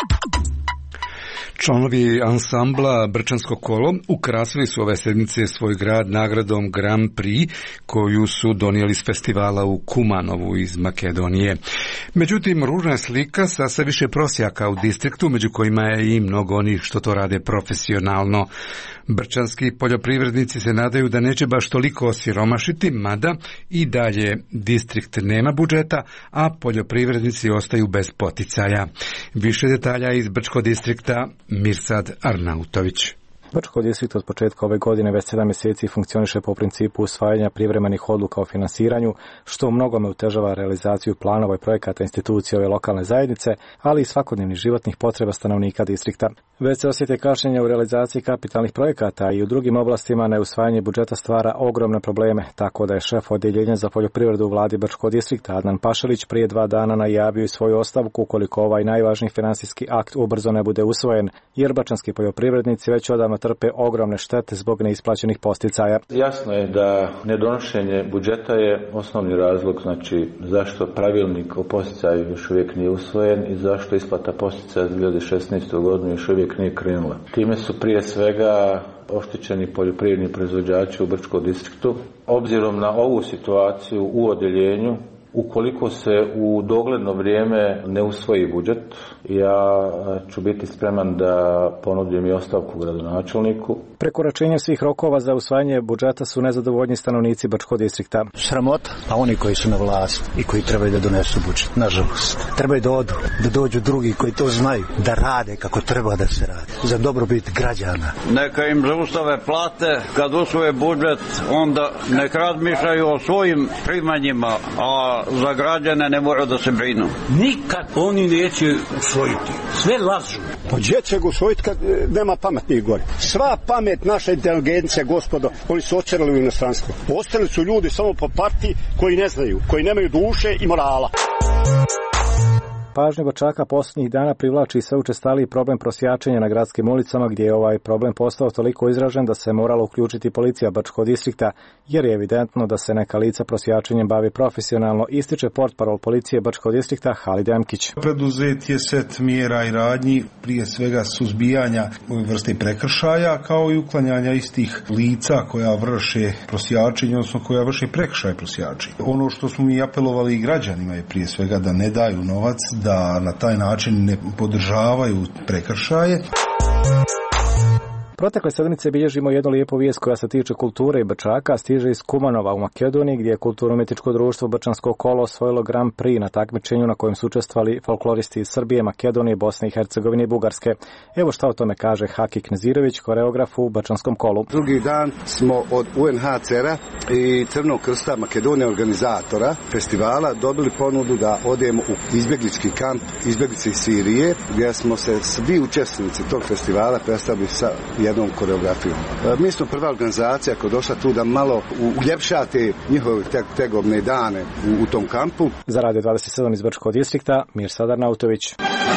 Članovi ansambla Brčansko kolo ukrasili su ove sedmice svoj grad nagradom Grand Prix koju su donijeli s festivala u Kumanovu iz Makedonije. Međutim, ružna je slika sa sve više prosjaka u distriktu, među kojima je i mnogo onih što to rade profesionalno. Brčanski poljoprivrednici se nadaju da neće baš toliko osiromašiti, mada i dalje distrikt nema budžeta, a poljoprivrednici ostaju bez poticaja. Više detalja iz Brčkog distrikta, Mirsad Arnautović. Brčko distrikt od početka ove godine već sedam mjeseci funkcioniše po principu usvajanja privremenih odluka o finansiranju, što u mnogome otežava realizaciju planova i projekata institucije ove lokalne zajednice, ali i svakodnevnih životnih potreba stanovnika distrikta. Već se osjete kašnjenja u realizaciji kapitalnih projekata i u drugim oblastima neusvajanje budžeta stvara ogromne probleme, tako da je šef odjeljenja za poljoprivredu u vladi Brčkog distrikta Adnan Pašalić prije dva dana najavio i svoju ostavku ukoliko ovaj najvažniji financijski akt ubrzo ne bude usvojen, jer brčanski poljoprivrednici već odavno trpe ogromne štete zbog neisplaćenih posticaja. Jasno je da nedonošenje budžeta je osnovni razlog, znači zašto pravilnik o posticaju još uvijek nije usvojen i zašto isplata posticaja za dvije hiljade šesnaestu godinu još uvijek nije krenula. Time su prije svega oštećeni poljoprivredni proizvođači u Brčkom distriktu. Obzirom na ovu situaciju u odjeljenju, ukoliko se u dogledno vrijeme ne usvoji budžet, ja ću biti spreman da ponudim i ostavku gradonačelniku. Prekoračenje svih rokova za usvajanje budžeta su nezadovoljni stanovnici Brčkog distrikta. Sramota, a oni koji su na vlasti i koji trebaju da donesu budžet, nažalost, trebaju da odu, da dođu drugi koji to znaju, da rade kako treba da se radi, za dobrobit građana. Neka im zaustave plate, kad usvoje budžet, onda neka razmišljaju o svojim primanjima, a za građane ne moraju da se brinu. Nikad oni neće usvojiti. Sve lažu. Pa gdje će ga usvojiti kad nema pametnih gore? Sva pamet naša inteligencija, gospodo, oni su očerali u inostranstvo. Ostali su ljudi samo po partiji koji ne znaju, koji nemaju duše i morala. pažnju Bačaka posljednjih dana privlači sve učestaliji problem prosjačenja na gradskim ulicama, gdje je ovaj problem postao toliko izražen da se morala uključiti policija Bačkog distrikta, jer je evidentno da se neka lica prosjačenjem bavi profesionalno, ističe portparol policije Bačkog distrikta Halid Emkić. Preduzet je set mjera i radnji, prije svega suzbijanja ove vrste prekršaja, kao i uklanjanja istih lica koja vrše prosjačenje, odnosno koja vrše prekršaj prosjačenja. Ono što smo mi apelovali i građanima je prije svega da ne daju novac, da na taj način ne podržavaju prekršaje. Protekle sedmice bilježimo jednu lijepu vijest koja se tiče kulture i Bačaka, stiže iz Kumanova u Makedoniji, gdje je kulturno-umjetničko društvo Bačansko kolo osvojilo Grand Prix na takmičenju na kojem su učestvovali folkloristi iz Srbije, Makedonije, Bosne i Hercegovine i Bugarske. Evo šta o tome kaže Haki Knezirović, koreograf u Bačanskom kolu. Drugi dan smo od U N H C R-a i Crvenog krsta Makedonije, organizatora festivala, dobili ponudu da odemo u izbjeglički kamp izbjeglice iz Sirije, gdje smo se svi učesnici tog festivala predstavili sa jednom koreografijom. Mi smo prva organizacija koja je došla tu da malo uljepšate njihove tegovne dane u, u tom kampu. Za Radio dvadeset sedam iz Bačkog distrikta, Mirsad Arnautović.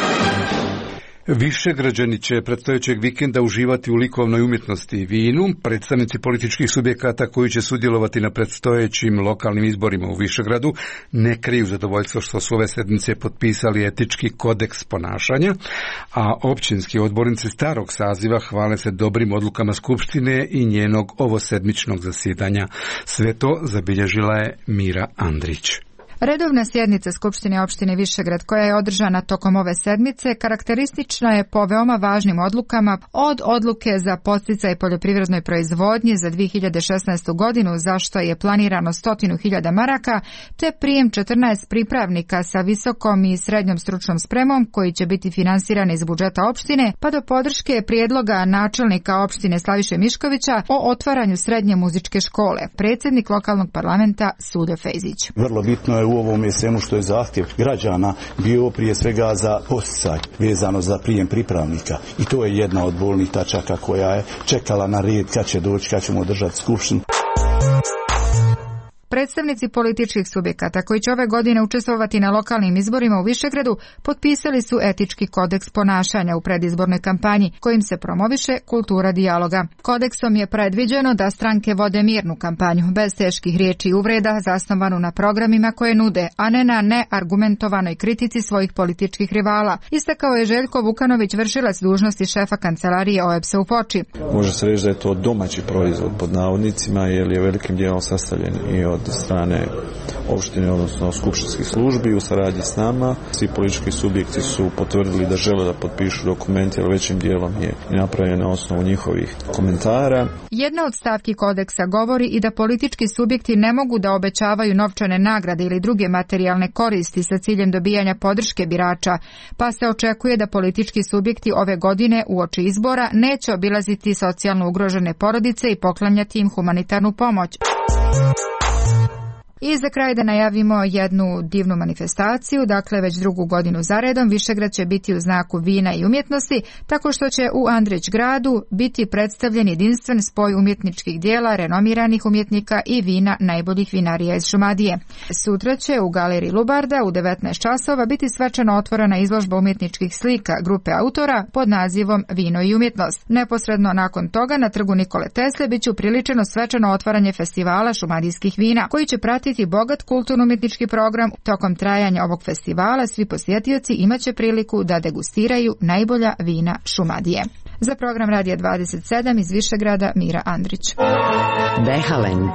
Višegrađani će predstojećeg vikenda uživati u likovnoj umjetnosti i vinu. Predstavnici političkih subjekata koji će sudjelovati na predstojećim lokalnim izborima u Višegradu ne kriju zadovoljstvo što su ove sedmice potpisali etički kodeks ponašanja, a općinski odbornici starog saziva hvale se dobrim odlukama Skupštine i njenog ovosedmičnog zasjedanja. Sve to zabilježila je Mira Andrić. Redovna sjednica Skupštine opštine Višegrad koja je održana tokom ove sedmice karakteristična je po veoma važnim odlukama, od odluke za podsticaj poljoprivrednoj proizvodnji za dvije hiljade šesnaestu godinu za što je planirano stotinu hiljada maraka, te prijem četrnaest pripravnika sa visokom i srednjom stručnom spremom koji će biti finansirani iz budžeta opštine, pa do podrške prijedloga načelnika opštine Slaviše Miškovića o otvaranju srednje muzičke škole. Predsjednik lokalnog parlamenta Sudo Fejzić. Vrlo bitno je u ovom svemu što je zahtjev građana bio prije svega za podsticaj vezano za prijem pripravnika i to je jedna od bolnih tačaka koja je čekala na red kad će doći, kad ćemo održati skupštinu. Predstavnici političkih subjekata koji će ove godine učestvovati na lokalnim izborima u Višegradu potpisali su etički kodeks ponašanja u predizbornoj kampanji kojim se promoviše kultura dijaloga. Kodeksom je predviđeno da stranke vode mirnu kampanju bez teških riječi i uvreda zasnovanu na programima koje nude, a ne na neargumentovanoj kritici svojih političkih rivala. Istakao je Željko Vukanović, vršilac dužnosti šefa kancelarije O E B S-a u Foči. Može se reći da je to domaći proizvod pod navodnicima jer je velikim dijelom sastavljen i od strane opštine, odnosno skupštinskih službi u saradnji s nama. Svi politički subjekti su potvrdili da žele da potpišu dokument, jer većim dijelom je napravljen na osnovu njihovih komentara. Jedna od stavki kodeksa govori i da politički subjekti ne mogu da obećavaju novčane nagrade ili druge materijalne koristi sa ciljem dobijanja podrške birača, pa se očekuje da politički subjekti ove godine uoči izbora neće obilaziti socijalno ugrožene porodice i poklanjati im humanitarnu pomoć. I za kraj da najavimo jednu divnu manifestaciju, dakle već drugu godinu zaredom Višegrad će biti u znaku vina i umjetnosti, tako što će u Andrić gradu biti predstavljen jedinstven spoj umjetničkih dijela renomiranih umjetnika i vina najboljih vinarija iz Šumadije. Sutra će u galeriji Lubarda u devetnaest časova biti svečano otvorena izložba umjetničkih slika grupe autora pod nazivom Vino i umjetnost. Neposredno nakon toga na trgu Nikole Tesle biće upriličeno svečano otvaranje festivala šumadijskih vina, koji će pratiti bogat kulturno-umjetnički program. Tokom trajanja ovog festivala svi posjetioci imaće priliku da degustiraju najbolja vina Šumadije. Za program Radija dvadeset sedam iz Višegrada, Mira Andrić. Behalend.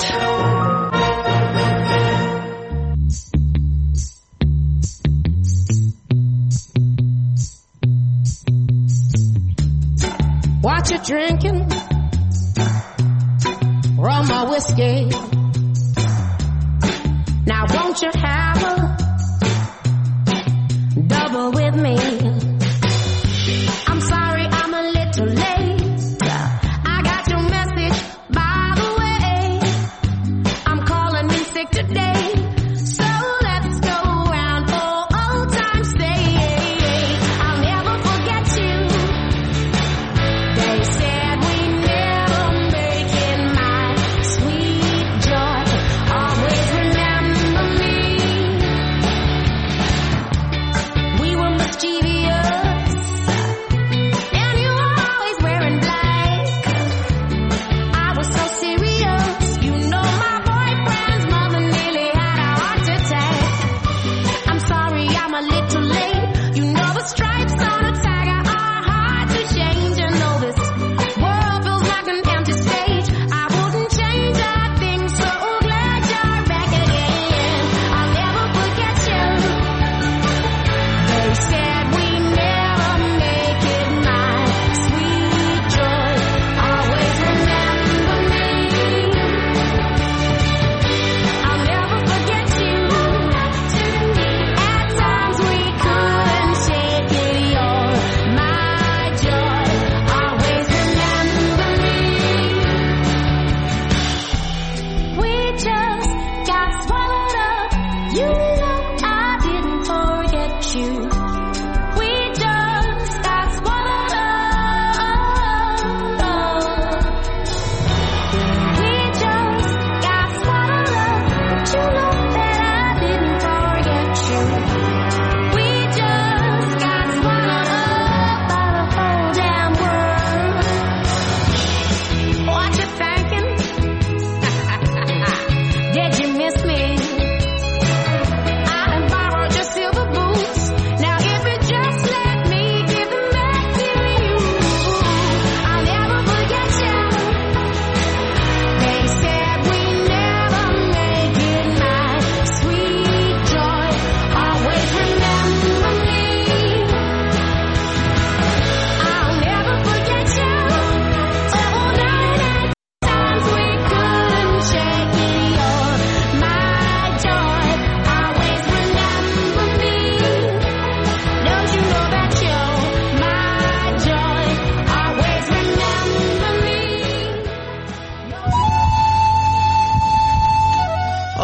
What you drinking? Rum or whiskey? Now won't you have a double with me? I'm sorry I'm a little late. I got your message by the way. I'm calling in sick today. So let's go round for old time's sake. I'll never forget you. They said we never make it, my sweet joy. Always remember. We were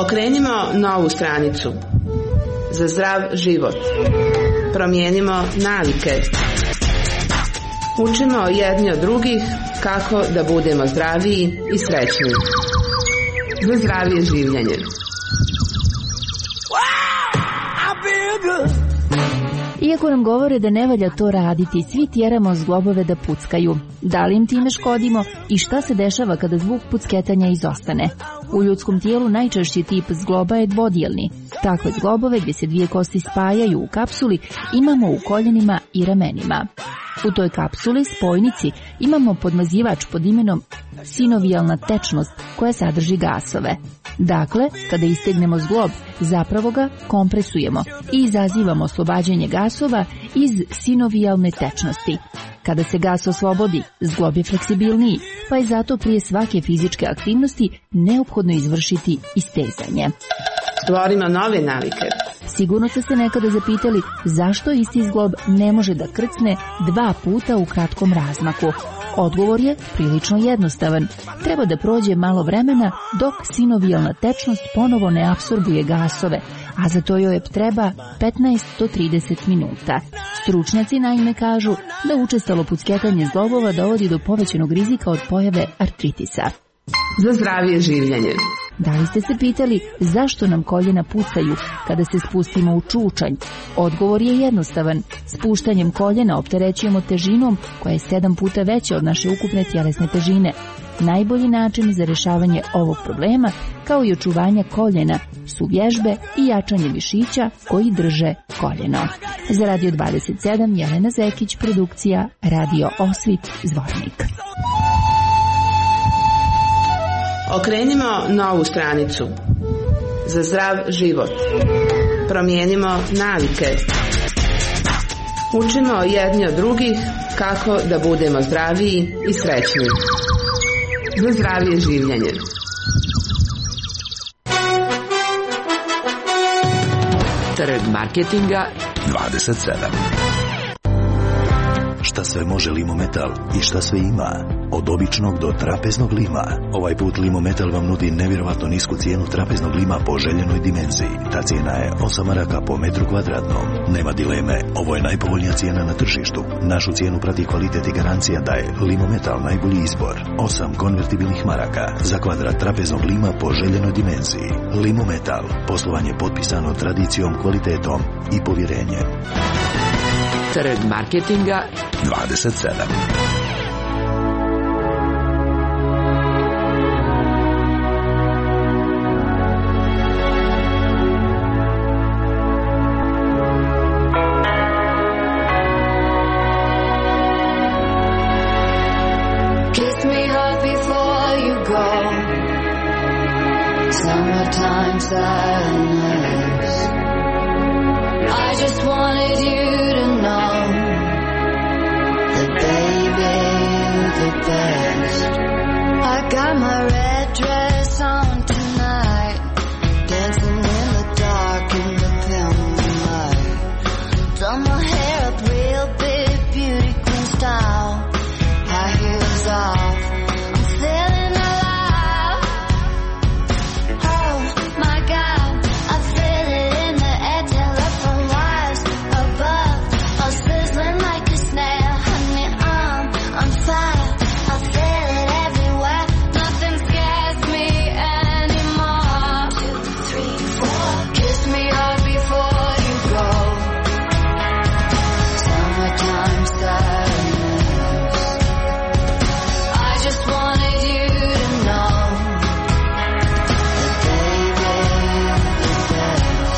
Okrenimo novu stranicu. Za zdrav život. Promijenimo navike. Učimo jedni od drugih kako da budemo zdraviji i srećniji. Za zdravije življenje. Iako nam govore da ne valja to raditi, svi tjeramo zglobove da puckaju. Da li im time škodimo i šta se dešava kada zvuk pucketanja izostane? U ljudskom tijelu najčešći tip zgloba je dvodijelni. Takve zglobove gdje se dvije kosti spajaju u kapsuli imamo u koljenima i ramenima. U toj kapsuli, spojnici, imamo podmazivač pod imenom sinovijalna tečnost koja sadrži gasove. Dakle, kada istegnemo zglob, zapravo ga kompresujemo i izazivamo oslobađanje gasova iz sinovijalne tečnosti. Kada se gas oslobodi, zglob je fleksibilniji, pa je zato prije svake fizičke aktivnosti neophodno izvršiti istezanje. Stvorimo nove navike. Sigurno ste se nekada zapitali zašto isti zglob ne može da krcne dva puta u kratkom razmaku. Odgovor je prilično jednostavan. Treba da prođe malo vremena dok sinovijalna tečnost ponovo ne apsorbuje gasove, a za to joj treba petnaest do trideset minuta. Stručnjaci naime kažu da učestalo pucketanje zglobova dovodi do povećanog rizika od pojave artritisa. Za zdravije življenje. Da li ste se pitali zašto nam koljena pucaju kada se spustimo u čučanj? Odgovor je jednostavan. Spuštanjem koljena opterećujemo težinom koja je sedam puta veća od naše ukupne tjelesne težine. Najbolji način za rješavanje ovog problema, kao i očuvanja koljena, su vježbe i jačanje mišića koji drže koljeno. Za Radio dvadeset sedam, Jelena Zekić, produkcija Radio Osvit, Zvornik. Okrenimo novu stranicu. Za zdrav život. Promijenimo navike. Učimo jedni od drugih kako da budemo zdraviji i srećniji. Za zdravije življenje. Trg marketinga dvadeset sedam. Šta sve može Limometal i šta sve ima? Od običnog do trapeznog lima. Ovaj put Limometal vam nudi nevjerovatno nisku cijenu trapeznog lima po željenoj dimenziji. Ta cijena je osam maraka po metru kvadratnom. Nema dileme, ovo je najpovoljnija cijena na tržištu. Našu cijenu prati kvalitet i garancija da je Limometal najbolji izbor. osam konvertibilnih maraka za kvadrat trapeznog lima po željenoj dimenziji. Limometal. Poslovanje potpisano tradicijom, kvalitetom i povjerenjem. Trg marketinga dvadeset sedam. Kiss me hard before you go. Summertime sadness. I just wanted you to know that baby you're the best. I got my red dress on tonight, dancing in the dark in the pale moonlight. Done my hair up real big, beauty queen style, high heels off. I'm feeling alive. Oh my God, I feel it in the air, telephone wires above, all sizzling like a snail. Honey, I'm on fire. I feel it everywhere. Nothing scares me anymore. Two, three, four. Kiss me hard before you go. Summertime sadness. I just wanted you to know that baby you're the best.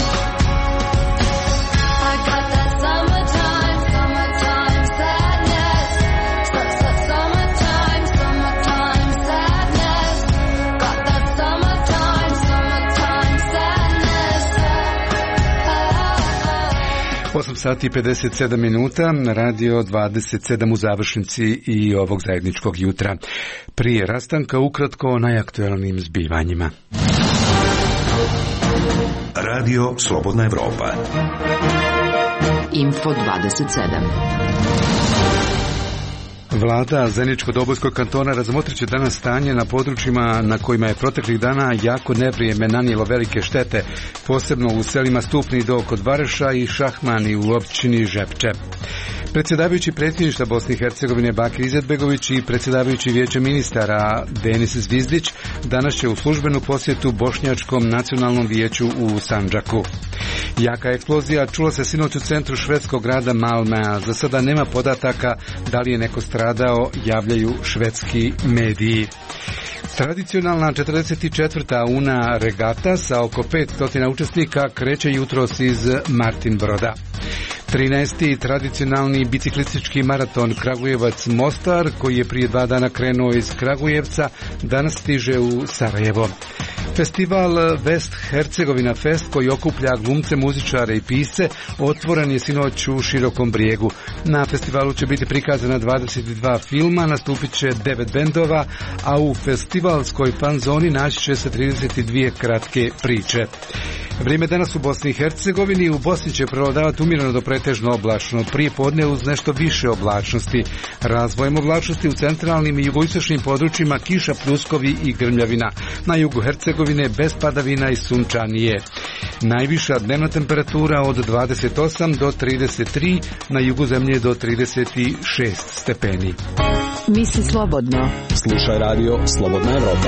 I got that summertime, summertime sadness. Su- su- summertime, summertime sadness. Got that summertime, summertime sadness. osam sati i pedeset sedam minuta, Radio dvadeset sedam u završnici i ovog zajedničkog jutra. Prije rastanka ukratko o najaktualnijim zbivanjima. Radio Slobodna Evropa. Info dvadeset sedam. Vlada Zeničko-Dobojskog kantona razmotrit će danas stanje na područjima na kojima je proteklih dana jako nevrijeme nanijelo velike štete, posebno u selima Stupni do kod Vareša i Šahmani u općini Žepče. Predsjedavajući predsjedništva Bosne i Hercegovine Bakir Izetbegović i predsjedavajući vijeće ministara Denis Zvizdić danas će u službenu posjetu Bošnjačkom nacionalnom vijeću u Sandžaku. Jaka eksplozija čula se sinoć u centru švedskog grada Malmea. Za sada nema podataka da li je neko stradao, javljaju švedski mediji. Tradicionalna četrdeset četvrta una regata sa oko petsto učesnika kreće jutros iz Martinbroda. trinaesti tradicionalni biciklistički maraton Kragujevac-Mostar, koji je prije dva dana krenuo iz Kragujevca, danas stiže u Sarajevo. Festival West Hercegovina Fest, koji okuplja glumce, muzičare i pisce, otvoren je sinoć u Širokom Brijegu. Na festivalu će biti prikazana dvadeset dva filma, nastupit će devet bendova, a u festivalskoj fan zoni naći će se trideset dvije kratke priče. Vrijeme danas u Bosni i Hercegovini. U Bosni će prevladavati umjereno do pretežno oblačno, prije podne uz nešto više oblačnosti. Razvojem oblačnosti u centralnim i jugoistočnim područjima kiša, pljuskovi i grmljavina. Na jugu Hercegovine bez padavina i sunčanije. Najviša dnevna temperatura od dvadeset osam do trideset tri, na jugu zemlje do trideset šest stepeni. Misli slobodno. Slušaj radio Slobodna Evropa.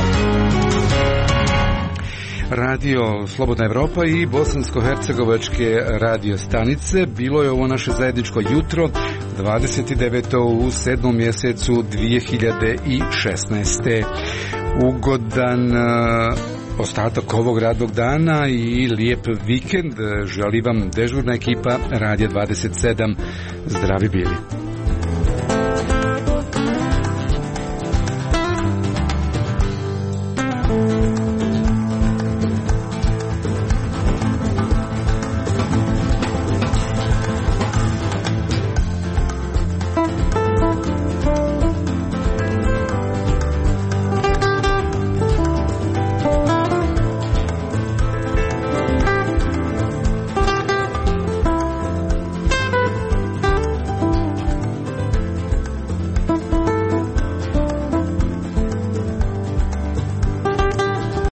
Radio Slobodna Evropa i bosansko-hercegovačke radio stanice. Bilo je ovo naše zajedničko jutro, dvadeset deveto u sedmom mjesecu dvije hiljade šesnaeste. Ugodan uh, ostatak ovog radnog dana i lijep vikend želi vam dežurna ekipa Radija dvadeset sedam. Zdravi bili.